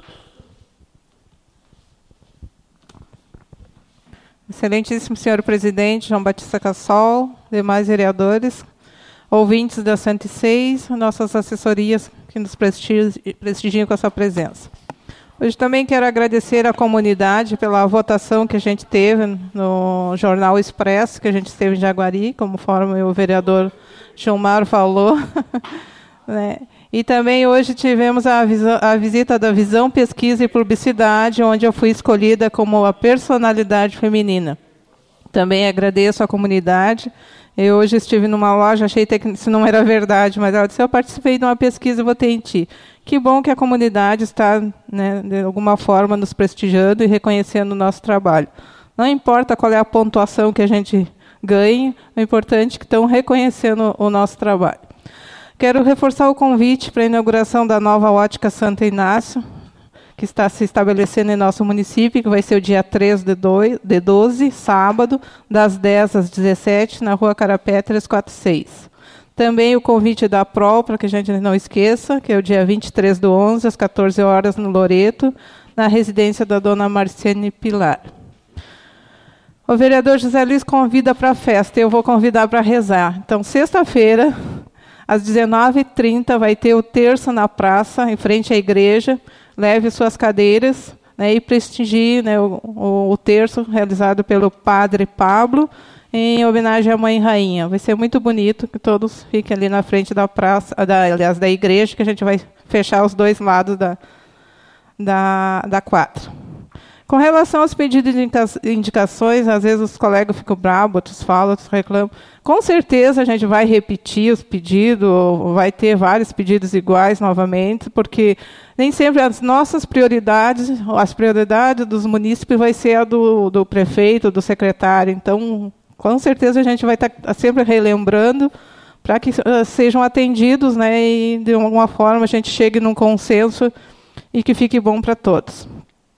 [SPEAKER 3] Excelentíssimo senhor presidente João Batista Cassol, demais vereadores, ouvintes da cento e seis, nossas assessorias que nos prestigiam, prestigiam com a sua presença. Hoje também quero agradecer à comunidade pela votação que a gente teve no Jornal Expresso, que a gente esteve em Jaguari, conforme o vereador Gilmar falou, né? E também hoje tivemos a, visão, a visita da Visão, Pesquisa e Publicidade, onde eu fui escolhida como a personalidade feminina. Também agradeço à comunidade. Eu hoje estive numa loja, achei que isso não era verdade, mas ela disse, eu participei de uma pesquisa e votei em ti. Que bom que a comunidade está, né, de alguma forma, nos prestigiando e reconhecendo o nosso trabalho. Não importa qual é a pontuação que a gente ganhe, o importante é que estão reconhecendo o nosso trabalho. Quero reforçar o convite para a inauguração da nova ótica Santo Inácio, que está se estabelecendo em nosso município, que vai ser o dia três de doze, sábado, das dez às dezessete, na Rua Carapé trezentos e quarenta e seis. Também o convite da P R O L, para que a gente não esqueça, que é o dia vinte e três do onze, às quatorze horas, no Loreto, na residência da dona Marciane Pilar. O vereador José Luiz convida para a festa, eu vou convidar para rezar. Então, sexta-feira, às dezenove e trinta, vai ter o terço na praça, em frente à igreja. Leve suas cadeiras, né, e prestigie, né, o, o, o terço realizado pelo Padre Pablo, em homenagem à Mãe Rainha. Vai ser muito bonito, que todos fiquem ali na frente da praça, da, aliás, da igreja, que a gente vai fechar os dois lados da, da, da quadra. Com relação aos pedidos de indicações, às vezes os colegas ficam bravos, outros falam, outros reclamam. Com certeza a gente vai repetir os pedidos, vai ter vários pedidos iguais novamente, porque nem sempre as nossas prioridades, as prioridades dos munícipes vai ser a do, do prefeito, do secretário. Então, com certeza a gente vai estar sempre relembrando para que uh, sejam atendidos, né, e de alguma forma a gente chegue num consenso e que fique bom para todos.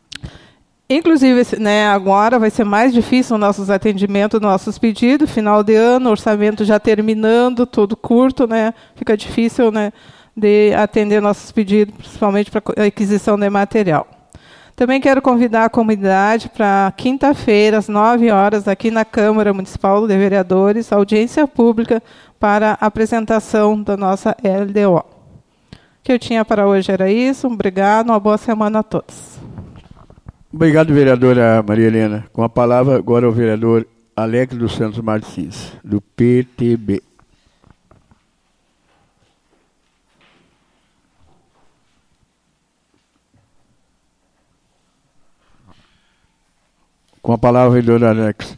[SPEAKER 3] Inclusive, né, agora vai ser mais difícil os nossos atendimentos, nossos pedidos, final de ano, orçamento já terminando, tudo curto, né, fica difícil, né, de atender nossos pedidos, principalmente para a aquisição de material. Também quero convidar a comunidade para quinta-feira, às nove horas, aqui na Câmara Municipal de Vereadores, audiência pública para a apresentação da nossa L D O. O que eu tinha para hoje era isso. Obrigado, uma boa semana a todos.
[SPEAKER 2] Obrigado, vereadora Maria Helena. Com a palavra agora o vereador Alex dos Santos Martins, do P T B. Com a palavra, vereador Alex.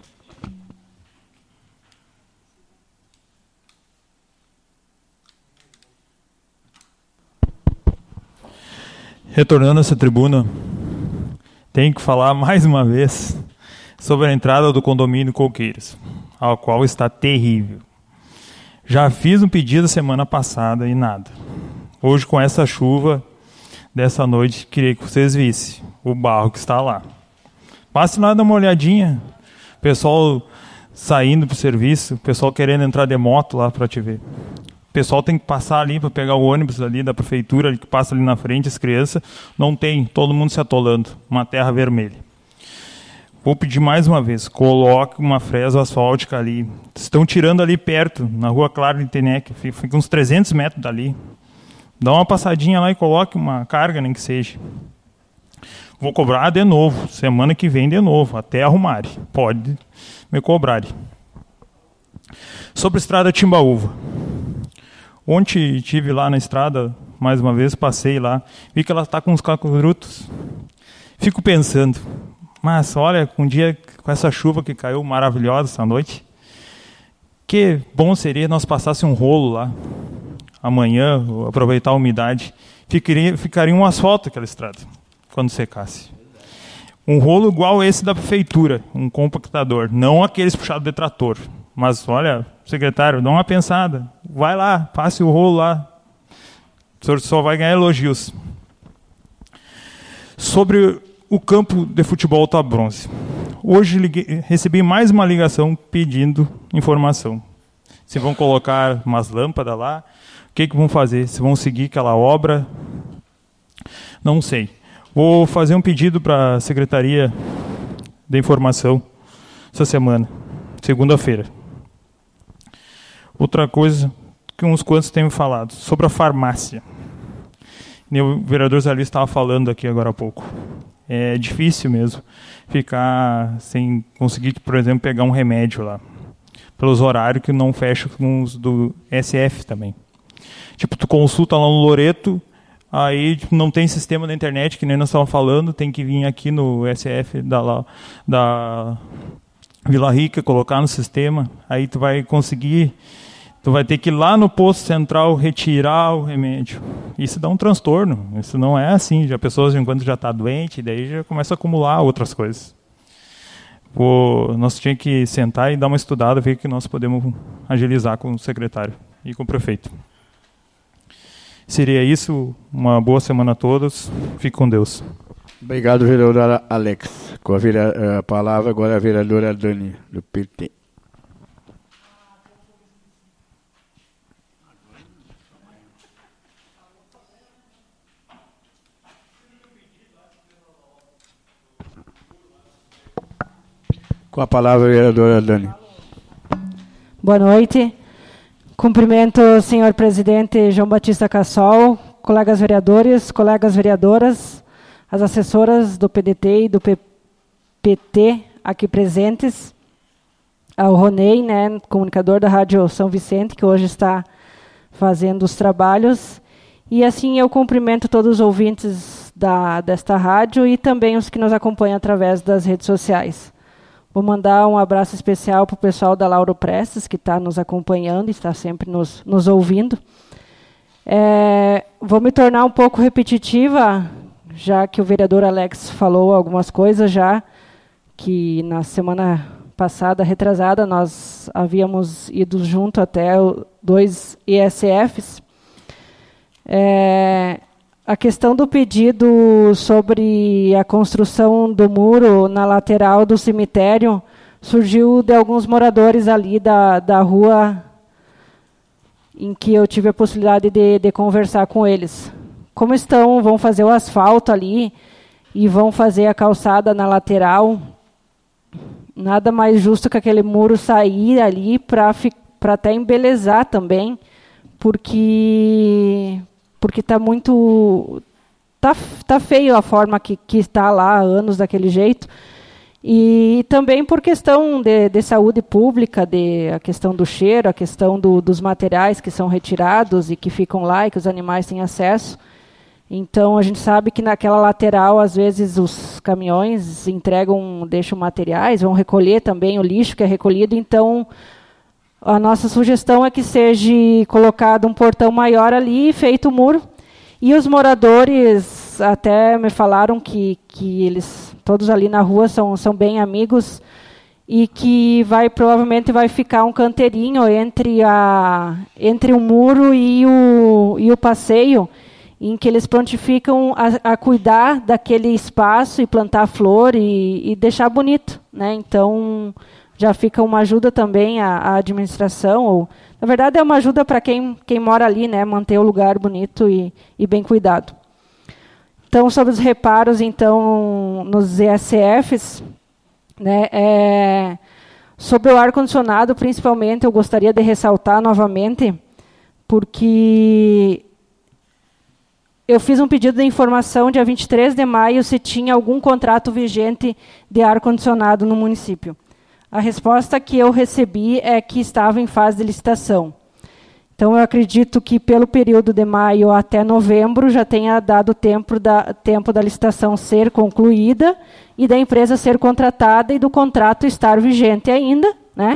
[SPEAKER 5] Retornando a essa tribuna, tenho que falar mais uma vez sobre a entrada do condomínio Coqueiros, ao qual está terrível. Já fiz um pedido semana passada e nada. Hoje, com essa chuva dessa noite, queria que vocês vissem o barro que está lá. Passe lá, dá uma olhadinha. O pessoal saindo para o serviço, o pessoal querendo entrar de moto lá para te ver. O pessoal tem que passar ali para pegar o ônibus ali da prefeitura, ali, que passa ali na frente, as crianças. Não tem, todo mundo se atolando. Uma terra vermelha. Vou pedir mais uma vez, coloque uma fresa asfáltica ali. Estão tirando ali perto, na rua Clara de Tenec, fica uns trezentos metros dali. Dá uma passadinha lá e coloque uma carga, nem que seja. Vou cobrar de novo, semana que vem de novo, até arrumarem. Pode me cobrarem. Sobre a estrada Timbaúva. Ontem estive lá na estrada, mais uma vez, passei lá, vi que ela está com uns cacos brutos. Fico pensando, mas olha, um dia com essa chuva que caiu maravilhosa essa noite, que bom seria nós passássemos um rolo lá, amanhã, aproveitar a umidade, ficaria, ficaria um asfalto aquela estrada, quando secasse. Um rolo igual esse da prefeitura, um compactador, não aqueles puxados de trator. Mas, olha, secretário, dá uma pensada. Vai lá, passe o rolo lá. O senhor só vai ganhar elogios. Sobre o campo de futebol Tá Bronze. Hoje liguei, recebi mais uma ligação pedindo informação. Se vão colocar umas lâmpadas lá, o que, que vão fazer? Se vão seguir aquela obra? Não sei. Vou fazer um pedido para a Secretaria de Informação essa semana, segunda-feira. Outra coisa que uns quantos têm me falado, sobre a farmácia. O vereador Zé Luiz estava falando aqui agora há pouco. É difícil mesmo ficar sem conseguir, por exemplo, pegar um remédio lá. Pelos horários que não fecham com os do S F também. Tipo, tu consulta lá no Loreto, aí tipo, não tem sistema na internet, que nem nós estávamos falando, tem que vir aqui no S F da, da Vila Rica, colocar no sistema, aí tu vai conseguir, tu vai ter que ir lá no posto central retirar o remédio. Isso dá um transtorno, isso não é assim, já a pessoa enquanto já está doente, daí já começa a acumular outras coisas. Pô, nós tínhamos que sentar e dar uma estudada, ver o que nós podemos agilizar com o secretário e com o prefeito. Seria isso, uma boa semana a todos, fique com Deus.
[SPEAKER 2] Obrigado, vereador Alex. Com a, vera, a palavra agora a vereadora Dani, do P T. Com a palavra a vereadora Dani.
[SPEAKER 9] Boa noite. Cumprimento o senhor presidente João Batista Cassol, colegas vereadores, colegas vereadoras, as assessoras do P D T e do P P T aqui presentes, ao Ronei, né, comunicador da Rádio São Vicente, que hoje está fazendo os trabalhos, e assim eu cumprimento todos os ouvintes da, desta rádio e também os que nos acompanham através das redes sociais. Vou mandar um abraço especial para o pessoal da Lauro Prestes, que está nos acompanhando e está sempre nos, nos ouvindo. É, vou me tornar um pouco repetitiva, já que o vereador Alex falou algumas coisas já, que na semana passada, retrasada, nós havíamos ido junto até dois E S Fs. É, a questão do pedido sobre a construção do muro na lateral do cemitério surgiu de alguns moradores ali da, da rua em que eu tive a possibilidade de, de conversar com eles. Como estão, vão fazer o asfalto ali e vão fazer a calçada na lateral, nada mais justo que aquele muro sair ali para até embelezar também, porque... porque está muito... Está tá feio a forma que, que está lá há anos daquele jeito. E também por questão de, de saúde pública, de, a questão do cheiro, a questão do, dos materiais que são retirados e que ficam lá e que os animais têm acesso. Então, a gente sabe que naquela lateral, às vezes, os caminhões entregam, deixam materiais, vão recolher também o lixo que é recolhido. Então... a nossa sugestão é que seja colocado um portão maior ali e feito o muro. E os moradores até me falaram que, que eles, todos ali na rua, são, são bem amigos e que vai, provavelmente vai ficar um canteirinho entre, a, entre o muro e o, e o passeio, em que eles prontificam a, a cuidar daquele espaço e plantar flor e, e deixar bonito, né? Então... já fica uma ajuda também à, à administração, ou, na verdade é uma ajuda para quem, quem mora ali, né, manter o lugar bonito e, e bem cuidado. Então, sobre os reparos, então, nos E S Fs, né, é, sobre o ar-condicionado, principalmente, eu gostaria de ressaltar novamente, porque eu fiz um pedido de informação dia vinte e três de maio se tinha algum contrato vigente de ar-condicionado no município. A resposta que eu recebi é que estava em fase de licitação. Então, eu acredito que pelo período de maio até novembro já tenha dado tempo da, tempo da licitação ser concluída e da empresa ser contratada e do contrato estar vigente ainda, né?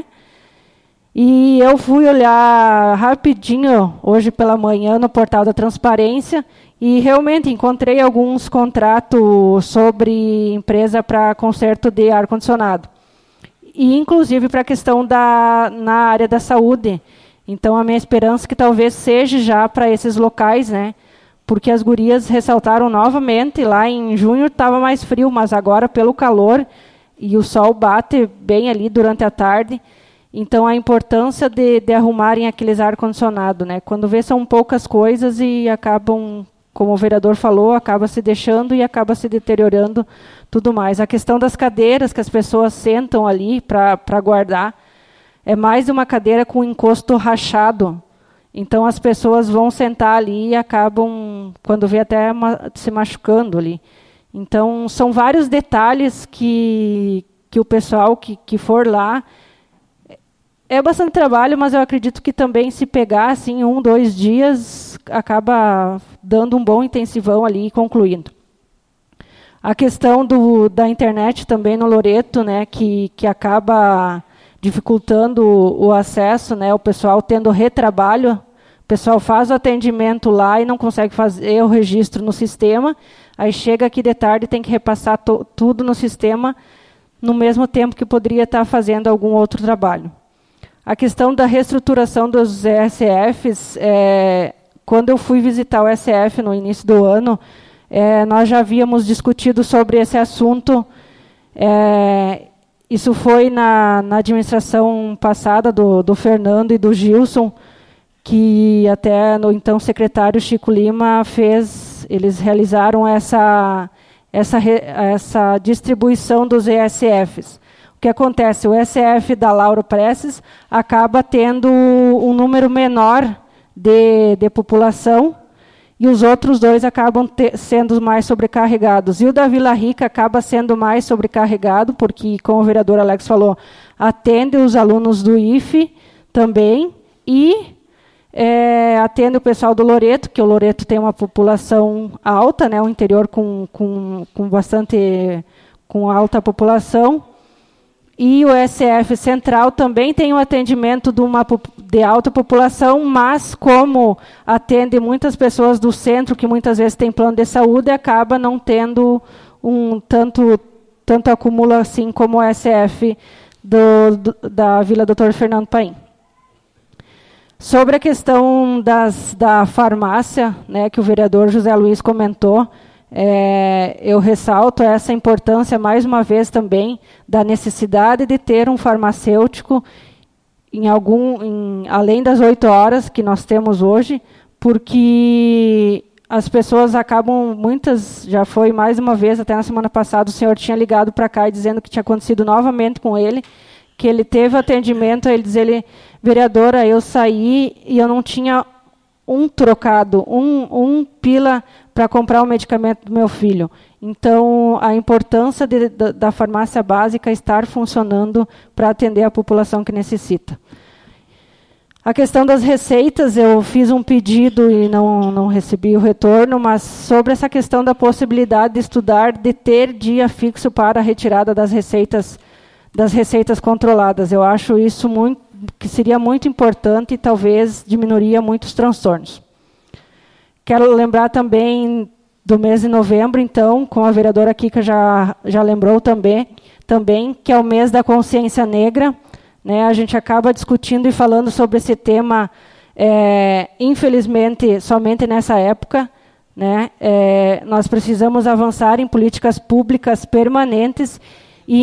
[SPEAKER 9] E eu fui olhar rapidinho, hoje pela manhã, no portal da Transparência, e realmente encontrei alguns contratos sobre empresa para conserto de ar-condicionado. E, inclusive, para a questão da, na área da saúde. Então, a minha esperança é que talvez seja já para esses locais, né? Porque as gurias ressaltaram novamente, lá em junho estava mais frio, mas agora, pelo calor, e o sol bate bem ali durante a tarde, então a importância de, de arrumarem aqueles ar-condicionado, né? Quando vê, são poucas coisas e acabam, como o vereador falou, acaba se deixando e acaba se deteriorando tudo mais. A questão das cadeiras que as pessoas sentam ali para guardar, é mais uma cadeira com encosto rachado. Então, as pessoas vão sentar ali e acabam, quando vê, até se machucando ali. Então, são vários detalhes que, que o pessoal que, que for lá É bastante trabalho, mas eu acredito que também se pegar assim um, dois dias, acaba dando um bom intensivão ali e concluindo. A questão do, da internet também no Loreto, né, que, que acaba dificultando o, o acesso, né, o pessoal tendo retrabalho, o pessoal faz o atendimento lá e não consegue fazer o registro no sistema, aí chega aqui de tarde e tem que repassar to, tudo no sistema, no mesmo tempo que poderia estar fazendo algum outro trabalho. A questão da reestruturação dos E S Fs, é, quando eu fui visitar o S F no início do ano, é, nós já havíamos discutido sobre esse assunto. É, isso foi na, na administração passada do, do Fernando e do Gilson, que até no então secretário Chico Lima fez, eles realizaram essa, essa, essa distribuição dos E S Fs. O que acontece? O S F da Lauro Prestes acaba tendo um número menor de, de população e os outros dois acabam te, sendo mais sobrecarregados. E o da Vila Rica acaba sendo mais sobrecarregado, porque, como o vereador Alex falou, atende os alunos do I F E também e é, atende o pessoal do Loreto, que o Loreto tem uma população alta, né, o interior com, com, com bastante com alta população. E o S F Central também tem um atendimento de, uma, de alta população, mas como atende muitas pessoas do centro, que muitas vezes tem plano de saúde, acaba não tendo um tanto, tanto acúmulo assim como o S F do, do, da Vila Doutor Fernando Paim. Sobre a questão das, da farmácia, né, que o vereador José Luiz comentou, É, eu ressalto essa importância, mais uma vez, também, da necessidade de ter um farmacêutico em algum, em, além das oito horas que nós temos hoje, porque as pessoas acabam, muitas, já foi mais uma vez, até na semana passada, o senhor tinha ligado para cá e dizendo que tinha acontecido novamente com ele, que ele teve atendimento, ele diz, ele, vereadora, eu saí e eu não tinha um trocado, um, um pila para comprar o medicamento do meu filho. Então, a importância de, da, da farmácia básica estar funcionando para atender a população que necessita. A questão das receitas, eu fiz um pedido e não, não recebi o retorno, mas sobre essa questão da possibilidade de estudar, de ter dia fixo para a retirada das receitas, das receitas controladas. Eu acho isso muito, que seria muito importante e talvez diminuiria muitos transtornos. Quero lembrar também do mês de novembro, então, como a vereadora Kika já, já lembrou também, também, que é o mês da consciência negra. Né, a gente acaba discutindo e falando sobre esse tema, é, infelizmente, somente nessa época. Né, é, nós precisamos avançar em políticas públicas permanentes e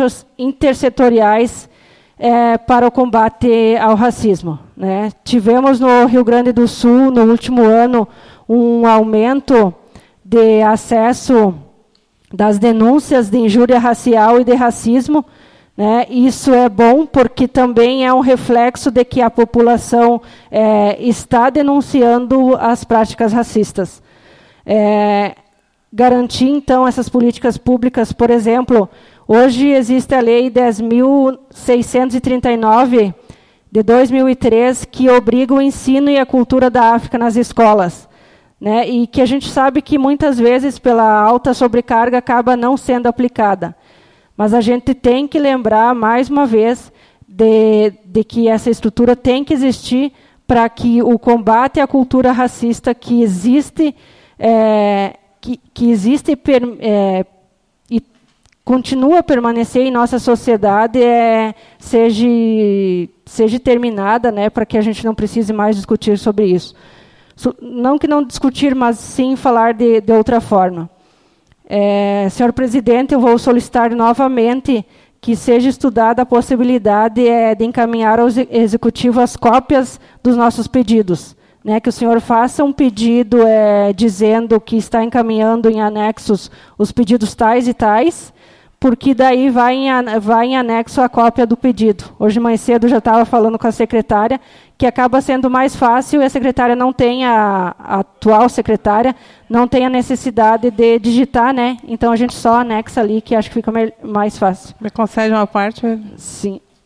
[SPEAKER 9] intersetoriais é, para o combate ao racismo. Né. Tivemos no Rio Grande do Sul, no último ano, um aumento de acesso das denúncias de injúria racial e de racismo. Né? Isso é bom porque também é um reflexo de que a população é, está denunciando as práticas racistas. É, garantir, então, essas políticas públicas, por exemplo, hoje existe a Lei dez mil seiscentos e trinta e nove, de dois mil e três, que obriga o ensino e a cultura da África nas escolas. Né? E que a gente sabe que, muitas vezes, pela alta sobrecarga, acaba não sendo aplicada. Mas a gente tem que lembrar, mais uma vez, de, de que essa estrutura tem que existir para que o combate à cultura racista que existe, é, que, que existe per, é, e continua a permanecer em nossa sociedade, é, seja, seja terminada, né, para que a gente não precise mais discutir sobre isso. Não que não discutir, mas sim falar de, de outra forma. É, senhor presidente, eu vou solicitar novamente que seja estudada a possibilidade é, de encaminhar ao executivo as cópias dos nossos pedidos. Né, que o senhor faça um pedido é, dizendo que está encaminhando em anexos os pedidos tais e tais, porque daí vai em, vai em anexo a cópia do pedido. Hoje, mais cedo, já estava falando com a secretária, que acaba sendo mais fácil e a secretária não tem, a, a atual secretária, não tem a necessidade de digitar, né? Então, a gente só anexa ali, que acho que fica mais fácil.
[SPEAKER 3] Me concede uma parte?
[SPEAKER 9] Sim.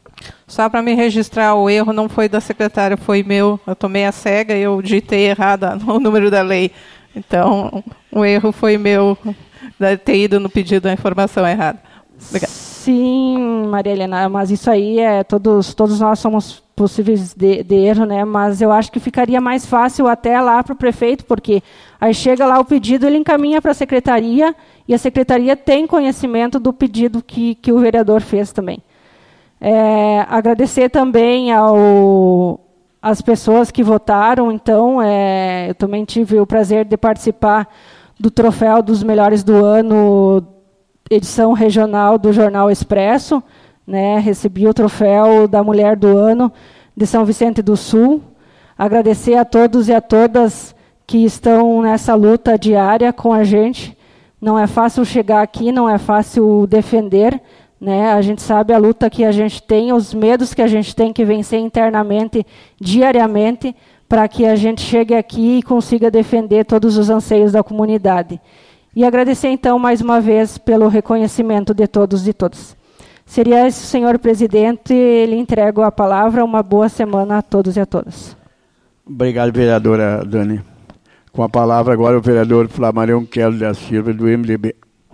[SPEAKER 3] Só para me registrar, o erro não foi da secretária, foi meu. Eu tomei a cega e eu digitei errado o número da lei. Então, o erro foi meu, de ter ido no pedido a informação errada. Obrigada.
[SPEAKER 9] Sim, Maria Helena, mas isso aí é todos todos nós somos possíveis de, de erro, né? Mas eu acho que ficaria mais fácil até lá para o prefeito, porque aí chega lá o pedido, ele encaminha para a secretaria e a secretaria tem conhecimento do pedido que que o vereador fez também. É, agradecer também ao as pessoas que votaram. Então, é, eu também tive o prazer de participar do troféu dos melhores do ano, edição regional do Jornal Expresso, né? Recebi o troféu da Mulher do Ano de São Vicente do Sul. Agradecer a todos e a todas que estão nessa luta diária com a gente. Não é fácil chegar aqui, não é fácil defender, né? A gente sabe a luta que a gente tem, os medos que a gente tem que vencer internamente, diariamente, para que a gente chegue aqui e consiga defender todos os anseios da comunidade. E agradecer, então, mais uma vez, pelo reconhecimento de todos e todas. Seria isso, senhor presidente, lhe entrego a palavra. Uma boa semana a todos e a todas.
[SPEAKER 2] Obrigado, vereadora Dani. Com a palavra agora o vereador Flamarion Kelly da Silva, do M D B.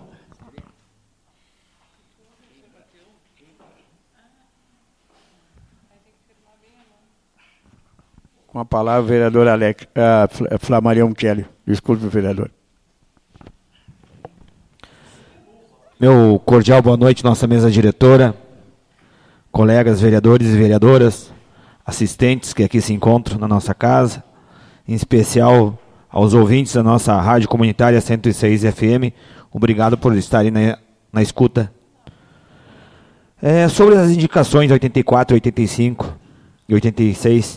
[SPEAKER 2] Com a palavra, o vereador Alex, uh, Flamarion Kelly. Desculpe, vereador.
[SPEAKER 10] Meu cordial boa noite, nossa mesa diretora, colegas vereadores e vereadoras, assistentes que aqui se encontram na nossa casa, em especial aos ouvintes da nossa rádio comunitária cento e seis F M, obrigado por estarem na, na escuta. É, sobre as indicações oitenta e quatro, oitenta e cinco e oitenta e seis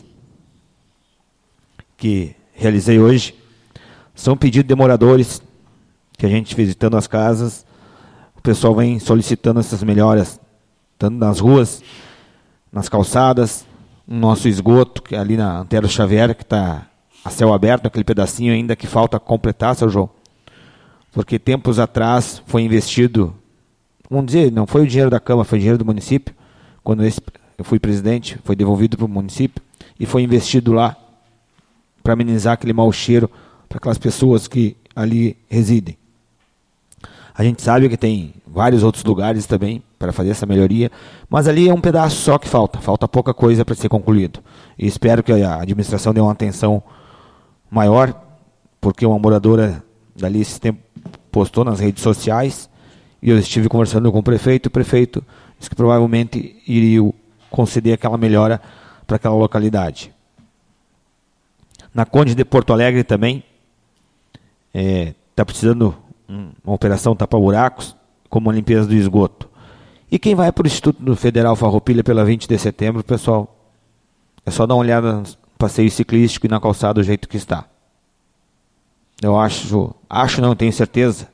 [SPEAKER 10] que realizei hoje, são pedidos de moradores que a gente visitando as casas, o pessoal vem solicitando essas melhoras, tanto nas ruas, nas calçadas, no nosso esgoto, que é ali na Antero Xavier, que está a céu aberto, aquele pedacinho ainda que falta completar, seu João. Porque tempos atrás foi investido, vamos dizer, não foi o dinheiro da Câmara, foi o dinheiro do município, quando esse, eu fui presidente, foi devolvido para o município, e foi investido lá, para amenizar aquele mau cheiro para aquelas pessoas que ali residem. A gente sabe que tem vários outros lugares também para fazer essa melhoria, mas ali é um pedaço só que falta, falta pouca coisa para ser concluído. E espero que a administração dê uma atenção maior, porque uma moradora dali esse tempo postou nas redes sociais, e eu estive conversando com o prefeito, o prefeito disse que provavelmente iria conceder aquela melhora para aquela localidade. Na Conde de Porto Alegre também, está é, precisando um, uma operação tapa-buracos, como a limpeza do esgoto. E quem vai para o Instituto Federal Farroupilha pela vinte de setembro, pessoal, é só dar uma olhada no passeio ciclístico e na calçada do jeito que está. Eu acho, acho não, tenho certeza,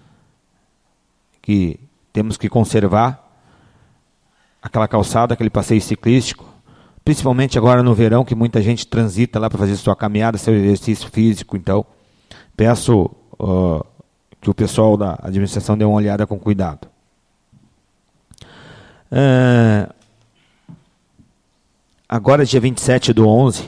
[SPEAKER 10] que temos que conservar aquela calçada, aquele passeio ciclístico, principalmente agora no verão, que muita gente transita lá para fazer sua caminhada, seu exercício físico. Então, peço uh, que o pessoal da administração dê uma olhada com cuidado. Uh, agora, dia vinte e sete do onze,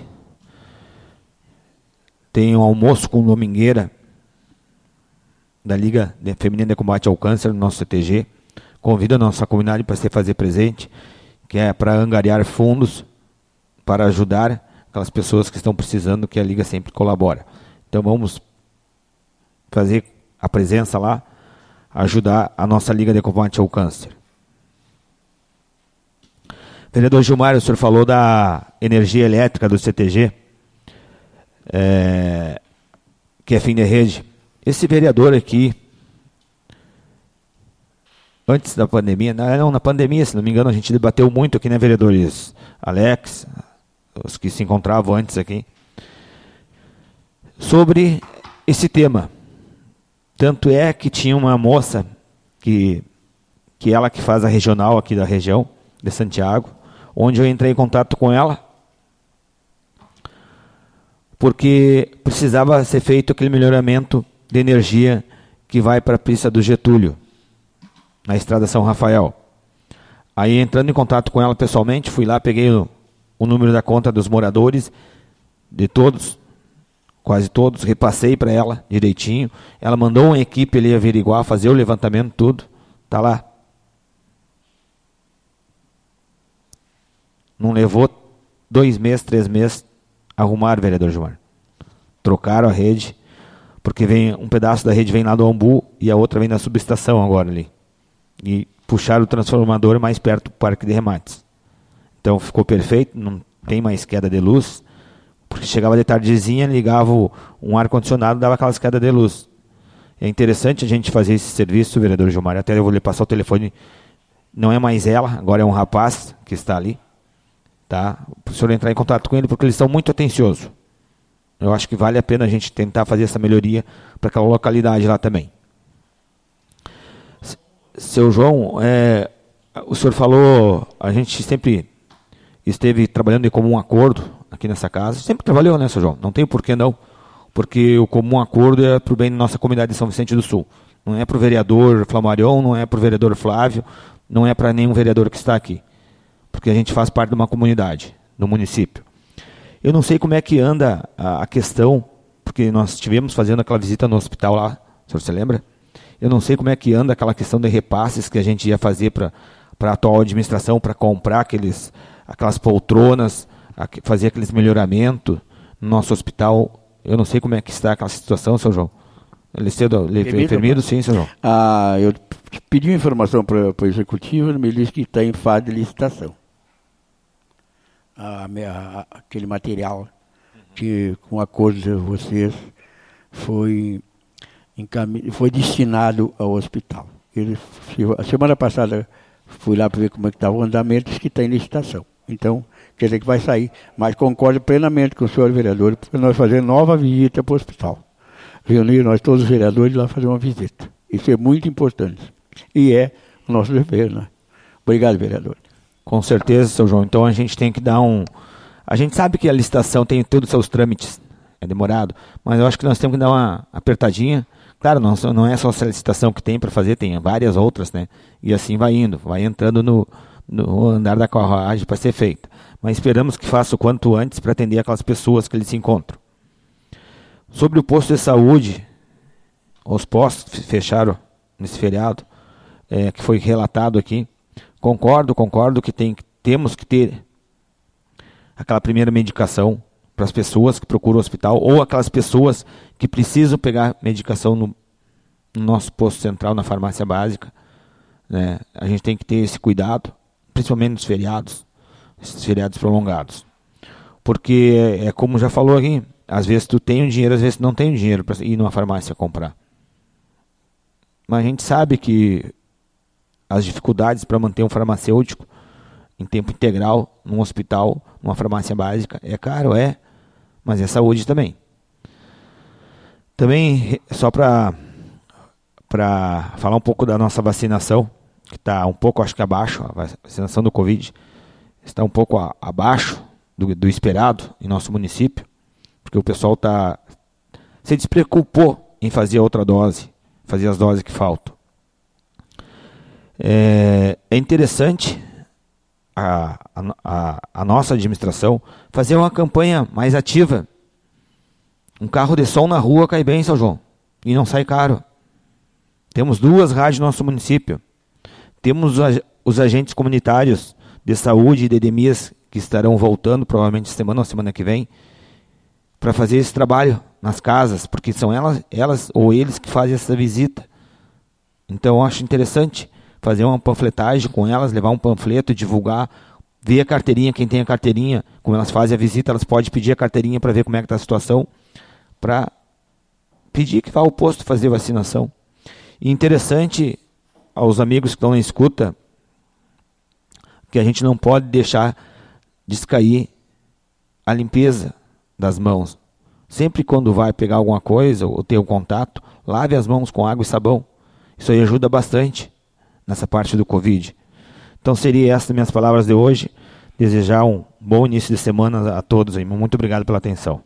[SPEAKER 10] tem um almoço com domingueira da Liga Feminina de Combate ao Câncer no nosso C T G. Convido a nossa comunidade para se fazer presente, que é para angariar fundos para ajudar aquelas pessoas que estão precisando, que a Liga sempre colabora. Então vamos fazer a presença lá, ajudar a nossa Liga de Combate ao Câncer. Vereador Gilmar, o senhor falou da energia elétrica do C T G, é, que é fim de rede. Esse vereador aqui, antes da pandemia, não, na pandemia, se não me engano, a gente debateu muito aqui, né, vereadores? Alex, os que se encontravam antes aqui, sobre esse tema. Tanto é que tinha uma moça, que, que ela que faz a regional aqui da região, de Santiago, onde eu entrei em contato com ela, porque precisava ser feito aquele melhoramento de energia que vai para a pista do Getúlio, na estrada São Rafael. Aí, entrando em contato com ela pessoalmente, fui lá, peguei o, o número da conta dos moradores, de todos, quase todos, repassei para ela direitinho. Ela mandou uma equipe ali averiguar, fazer o levantamento, tudo. Tá lá. Não levou dois meses, três meses, arrumaram, vereador Gilmar. Trocaram a rede, porque vem um pedaço da rede vem lá do Ambu e a outra vem da subestação agora ali. E puxaram o transformador mais perto do Parque de Remates. Então ficou perfeito, não tem mais queda de luz, porque chegava de tardezinha, ligava o, um ar-condicionado, dava aquelas quedas de luz. É interessante a gente fazer esse serviço, vereador Gilmar. Até eu vou lhe passar o telefone. Não é mais ela, agora é um rapaz que está ali. Tá? Para o senhor entrar em contato com ele, porque eles são muito atenciosos. Eu acho que vale a pena a gente tentar fazer essa melhoria para aquela localidade lá também. Seu João, é, o senhor falou, a gente sempre esteve trabalhando em comum acordo aqui nessa casa. Sempre trabalhou, né, seu João? Não tem por que não. Porque o comum acordo é para o bem da nossa comunidade de São Vicente do Sul. Não é para o vereador Flamarion, não é para o vereador Flávio, não é para nenhum vereador que está aqui. Porque a gente faz parte de uma comunidade, do município. Eu não sei como é que anda a, a questão, porque nós estivemos fazendo aquela visita no hospital lá, o senhor se lembra? Eu não sei como é que anda aquela questão de repasses que a gente ia fazer para a atual administração, para comprar aqueles, aquelas poltronas, a, fazer aqueles melhoramentos no nosso hospital. Eu não sei como é que está aquela situação, seu João. Ele cedo, ele enfermeiro, sim, seu João.
[SPEAKER 2] Ah, eu pedi uma informação para o executivo, ele me disse que está em fase de licitação. A, a, aquele material que, com acordo de vocês, foi, encam... foi destinado ao hospital. Ele, a semana passada fui lá para ver como é que estava o andamento, disse que está em licitação. Então, quer dizer que vai sair. Mas concordo plenamente com o senhor vereador, porque nós fazer nova visita para o hospital. Reunir nós todos os vereadores lá fazer uma visita. Isso é muito importante. E é o nosso dever, né? Obrigado, vereador.
[SPEAKER 10] Com certeza, seu João. Então a gente tem que dar um... A gente sabe que a licitação tem todos os seus trâmites, é demorado, mas eu acho que nós temos que dar uma apertadinha. Claro, não, não é só essa licitação que tem para fazer, tem várias outras, né? E assim vai indo, vai entrando no, no andar da carruagem para ser feita. Mas esperamos que faça o quanto antes para atender aquelas pessoas que eles se encontram. Sobre o posto de saúde, os postos fecharam nesse feriado, é, que foi relatado aqui. Concordo, concordo que tem, temos que ter aquela primeira medicação para as pessoas que procuram o hospital ou aquelas pessoas que precisam pegar medicação no, no nosso posto central, na farmácia básica. Né? A gente tem que ter esse cuidado, principalmente nos feriados, esses feriados prolongados. Porque é, é como já falou aqui, às vezes tu tem o dinheiro, às vezes tu não tem o dinheiro para ir numa farmácia comprar. Mas a gente sabe que as dificuldades para manter um farmacêutico em tempo integral, num hospital, numa farmácia básica, é caro, é, mas é saúde também. Também, só para para falar um pouco da nossa vacinação, que está um pouco, acho que abaixo, a vacinação do Covid está um pouco a, abaixo do, do esperado em nosso município, porque o pessoal tá, se despreocupou em fazer a outra dose, fazer as doses que faltam. É, é interessante a, a, a nossa administração fazer uma campanha mais ativa. Um carro de som na rua cai bem, São João, e não sai caro. Temos duas rádios no nosso município. Temos os agentes comunitários de saúde e de endemias que estarão voltando, provavelmente semana ou semana que vem, para fazer esse trabalho nas casas, porque são elas, elas ou eles que fazem essa visita. Então eu acho interessante fazer uma panfletagem com elas, levar um panfleto, divulgar, ver a carteirinha, quem tem a carteirinha, como elas fazem a visita, elas podem pedir a carteirinha para ver como é que está a situação, para pedir que vá ao posto fazer vacinação. E interessante aos amigos que estão na escuta, que a gente não pode deixar descair a limpeza das mãos. Sempre quando vai pegar alguma coisa ou ter um contato, lave as mãos com água e sabão. Isso aí ajuda bastante nessa parte do Covid. Então seria essas minhas palavras de hoje. Desejar um bom início de semana a todos. Muito obrigado pela atenção.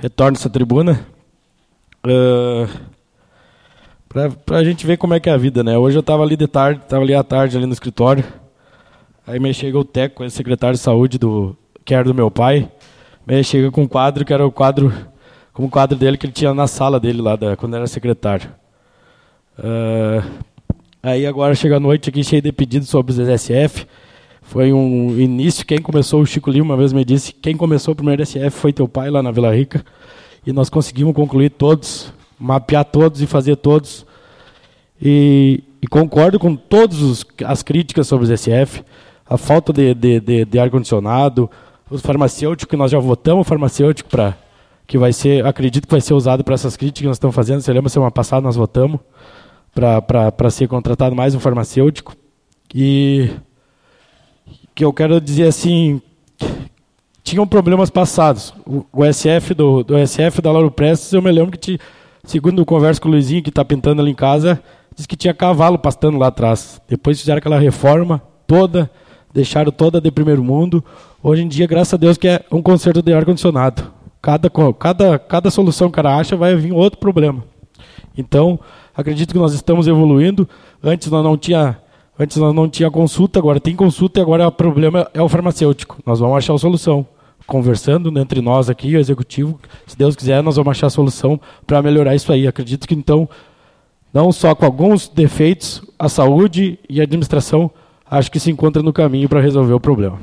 [SPEAKER 4] retorno essa tribuna. Uh, para a gente ver como é que é a vida, né? Hoje eu estava ali de tarde, estava ali à tarde ali no escritório. Aí me chega o Teco, o secretário de saúde do que era do meu pai. Me chega com um quadro que era o quadro, como o quadro dele que ele tinha na sala dele lá da, quando era secretário. Uh, aí agora chega a noite aqui cheio de pedidos sobre os S F. Foi um início, quem começou, o Chico Lima uma vez me disse, quem começou o primeiro S F foi teu pai lá na Vila Rica. E nós conseguimos concluir todos, mapear todos e fazer todos. E, e concordo com todas as críticas sobre os S F, a falta de, de, de, de ar-condicionado, os farmacêuticos, que nós já votamos o farmacêutico para que vai ser, acredito que vai ser usado para essas críticas que nós estamos fazendo. Você lembra, semana passada nós votamos para ser contratado mais um farmacêutico. E que eu quero dizer assim, tinham problemas passados. O, o S F do, do S F da Lauro Prestes, eu me lembro que, tinha, segundo eu converso com o Luizinho, que está pintando ali em casa, disse que tinha cavalo pastando lá atrás. Depois fizeram aquela reforma toda, deixaram toda de primeiro mundo. Hoje em dia, graças a Deus, que é um conserto de ar-condicionado. Cada, cada, cada solução que o cara acha vai vir outro problema. Então, acredito que nós estamos evoluindo. Antes nós não tinha, antes nós não tinha consulta, agora tem consulta e agora o problema é o farmacêutico. Nós vamos achar a solução. Conversando entre nós aqui, o executivo, se Deus quiser, nós vamos achar a solução para melhorar isso aí. Acredito que, então, não só com alguns defeitos, a saúde e a administração, acho que se encontra no caminho para resolver o problema.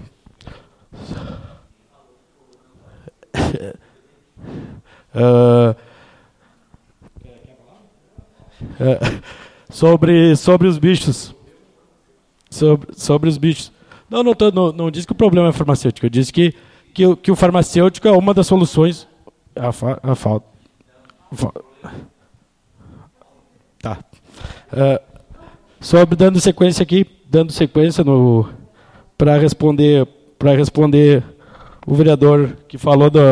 [SPEAKER 4] uh, uh, sobre, sobre os bichos. Sobre, sobre os bichos. Não, não, tô, não, não disse que o problema é farmacêutico. Eu disse que, que, o, que o farmacêutico é uma das soluções. A, fa, a falta. Tá. Uh, sobre, dando sequência aqui, dando sequência no para responder para responder o vereador que falou da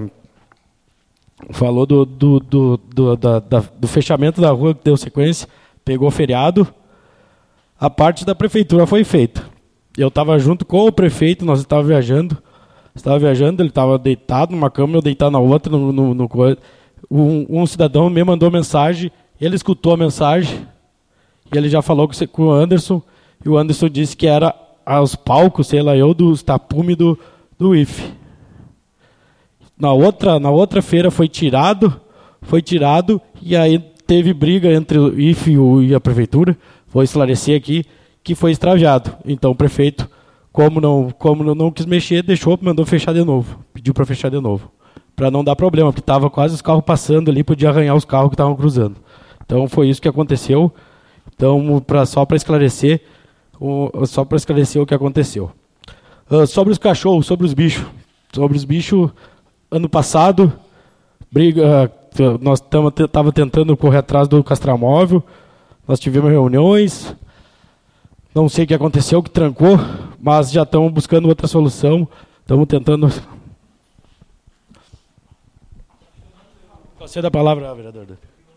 [SPEAKER 4] falou do do, do, do, da, da, do fechamento da rua, que deu sequência, pegou feriado. A parte da prefeitura foi feita. Eu estava junto com o prefeito, nós estávamos viajando, estava viajando, ele estava deitado numa cama, eu deitado na outra, no, no, no um, um cidadão me mandou mensagem, ele escutou a mensagem e ele já falou com o Anderson, e o Anderson disse que era aos palcos, sei lá eu, dos tapumes do, do I F E. Na outra, na outra feira foi tirado, foi tirado, e aí teve briga entre o I F E e a prefeitura, vou esclarecer aqui, que foi extraviado. Então o prefeito, como não, como não, não quis mexer, deixou, mandou fechar de novo, pediu para fechar de novo, para não dar problema, porque estava quase os carros passando ali, podia arranhar os carros que estavam cruzando. Então foi isso que aconteceu. Então, pra, só para esclarecer, o, só para esclarecer o que aconteceu. Uh, sobre os cachorros, sobre os bichos. Sobre os bichos, ano passado, briga, uh, nós estávamos tentando correr atrás do castramóvel, nós tivemos reuniões, não sei o que aconteceu, que trancou, mas já estamos buscando outra solução, estamos tentando... Você dá a palavra, vereador.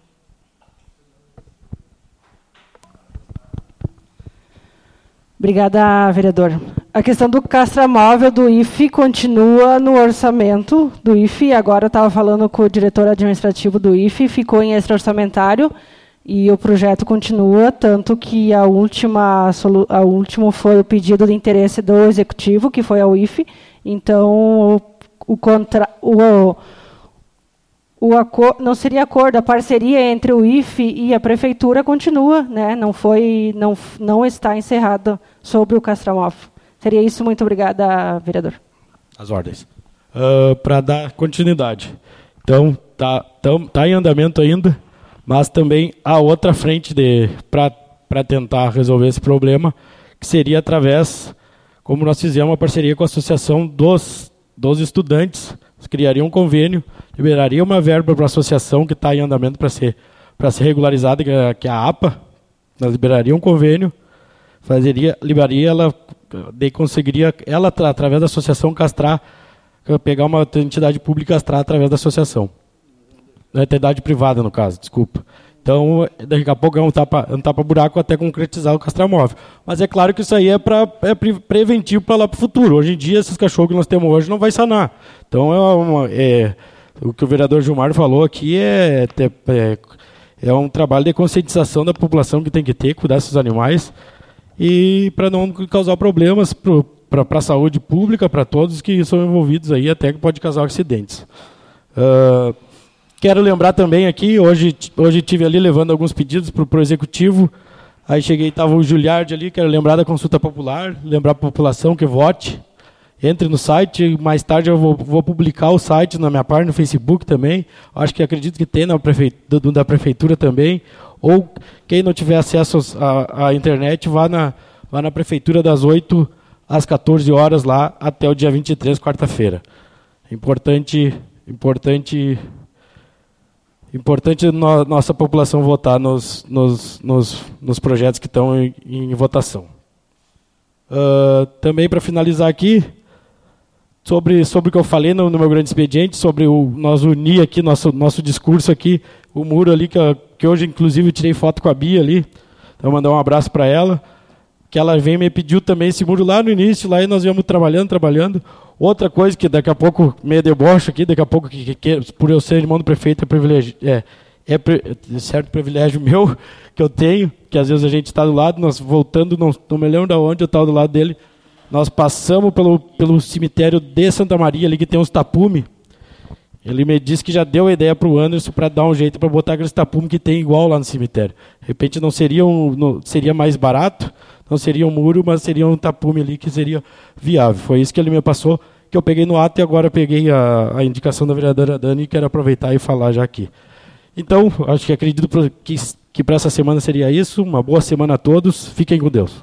[SPEAKER 9] Obrigada, vereador. A questão do castramóvel do I F E continua no orçamento do I F E. Agora eu estava falando com o diretor administrativo do I F E, ficou em extra-orçamentário e o projeto continua, tanto que a última, a último foi o pedido de interesse do executivo, que foi ao I F E. Então, o, o, contra, o, o acordo, não seria acordo, a parceria entre o I F E e a prefeitura continua, né? Não foi, não, não está encerrada sobre o castramóvel. Seria isso. Muito obrigada, vereador.
[SPEAKER 4] As ordens. Uh, para dar continuidade. Então, está tá, tá em andamento ainda, mas também há outra frente para tentar resolver esse problema, que seria através, como nós fizemos uma parceria com a Associação dos, dos Estudantes, criaria um convênio, liberaria uma verba para a associação que está em andamento para ser, para ser regularizada, que é, que é a A P A, nós liberaria um convênio, fazeria, liberaria ela, daí conseguiria, ela através da associação castrar, pegar uma entidade pública e castrar através da associação. Da entidade privada, no caso, desculpa. Então, daqui a pouco é um tapa, um tapa-buraco até concretizar o castramóvel. Mas é claro que isso aí é, pra, é preventivo para lá para o futuro. Hoje em dia, esses cachorros que nós temos hoje não vai sanar. Então, é uma, é, O que o vereador Gilmar falou aqui é, é, é um trabalho de conscientização da população que tem que ter, cuidar desses animais, e para não causar problemas para a saúde pública, para todos que são envolvidos aí, até que pode causar acidentes. Uh, quero lembrar também aqui, hoje hoje tive ali levando alguns pedidos para o executivo, aí cheguei, estava o Juliard ali, quero lembrar da consulta popular, lembrar a população que vote, entre no site, mais tarde eu vou, vou publicar o site na minha página no Facebook também, acho que acredito que tem na prefeitura, da prefeitura também, ou quem não tiver acesso à, à internet, vá na, vá na prefeitura das oito às quatorze horas lá, até o dia vinte e três, quarta-feira. Importante, importante, importante no, nossa população votar nos, nos, nos, nos projetos que estão em, em votação. Uh, também para finalizar aqui, Sobre, sobre o que eu falei no, no meu grande expediente, sobre o, nós unir aqui, nosso, nosso discurso aqui, o muro ali, que, que hoje, inclusive, eu tirei foto com a Bia ali, então mandar um abraço para ela, que ela veio e me pediu também esse muro lá no início, lá e nós íamos trabalhando, trabalhando. Outra coisa que daqui a pouco, meio deboche aqui, daqui a pouco, que, que, que, por eu ser irmão do prefeito, é, privilégio, é, é, é certo privilégio meu que eu tenho, que às vezes a gente está do lado, nós voltando, não, não me lembro de onde eu estava do lado dele, nós passamos pelo, pelo cemitério de Santa Maria, ali que tem uns tapume. Ele me disse que já deu a ideia para o Anderson para dar um jeito para botar aqueles tapume que tem igual lá no cemitério. De repente não seria, um, não, seria mais barato, não seria um muro, mas seria um tapume ali que seria viável. Foi isso que ele me passou, que eu peguei no ato e agora peguei a, a indicação da vereadora Dani e quero aproveitar e falar já aqui. Então, acho que acredito que, que para essa semana seria isso. Uma boa semana a todos. Fiquem com Deus.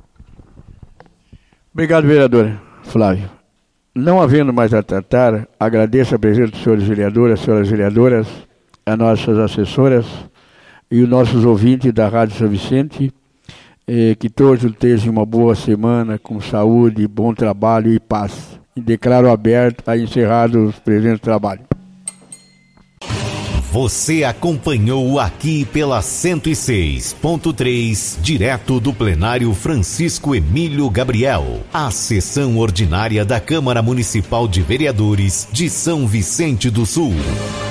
[SPEAKER 2] Obrigado, vereador Flávio. Não havendo mais a tratar, agradeço a presença dos senhores vereadores, senhoras vereadoras, as nossas assessoras e os nossos ouvintes da Rádio São Vicente, eh, que todos tenham uma boa semana, com saúde, bom trabalho e paz. E declaro aberto a encerrado os presentes trabalhos.
[SPEAKER 1] Você acompanhou aqui pela cento e seis ponto três, direto do plenário Francisco Emílio Gabriel, a sessão ordinária da Câmara Municipal de Vereadores de São Vicente do Sul.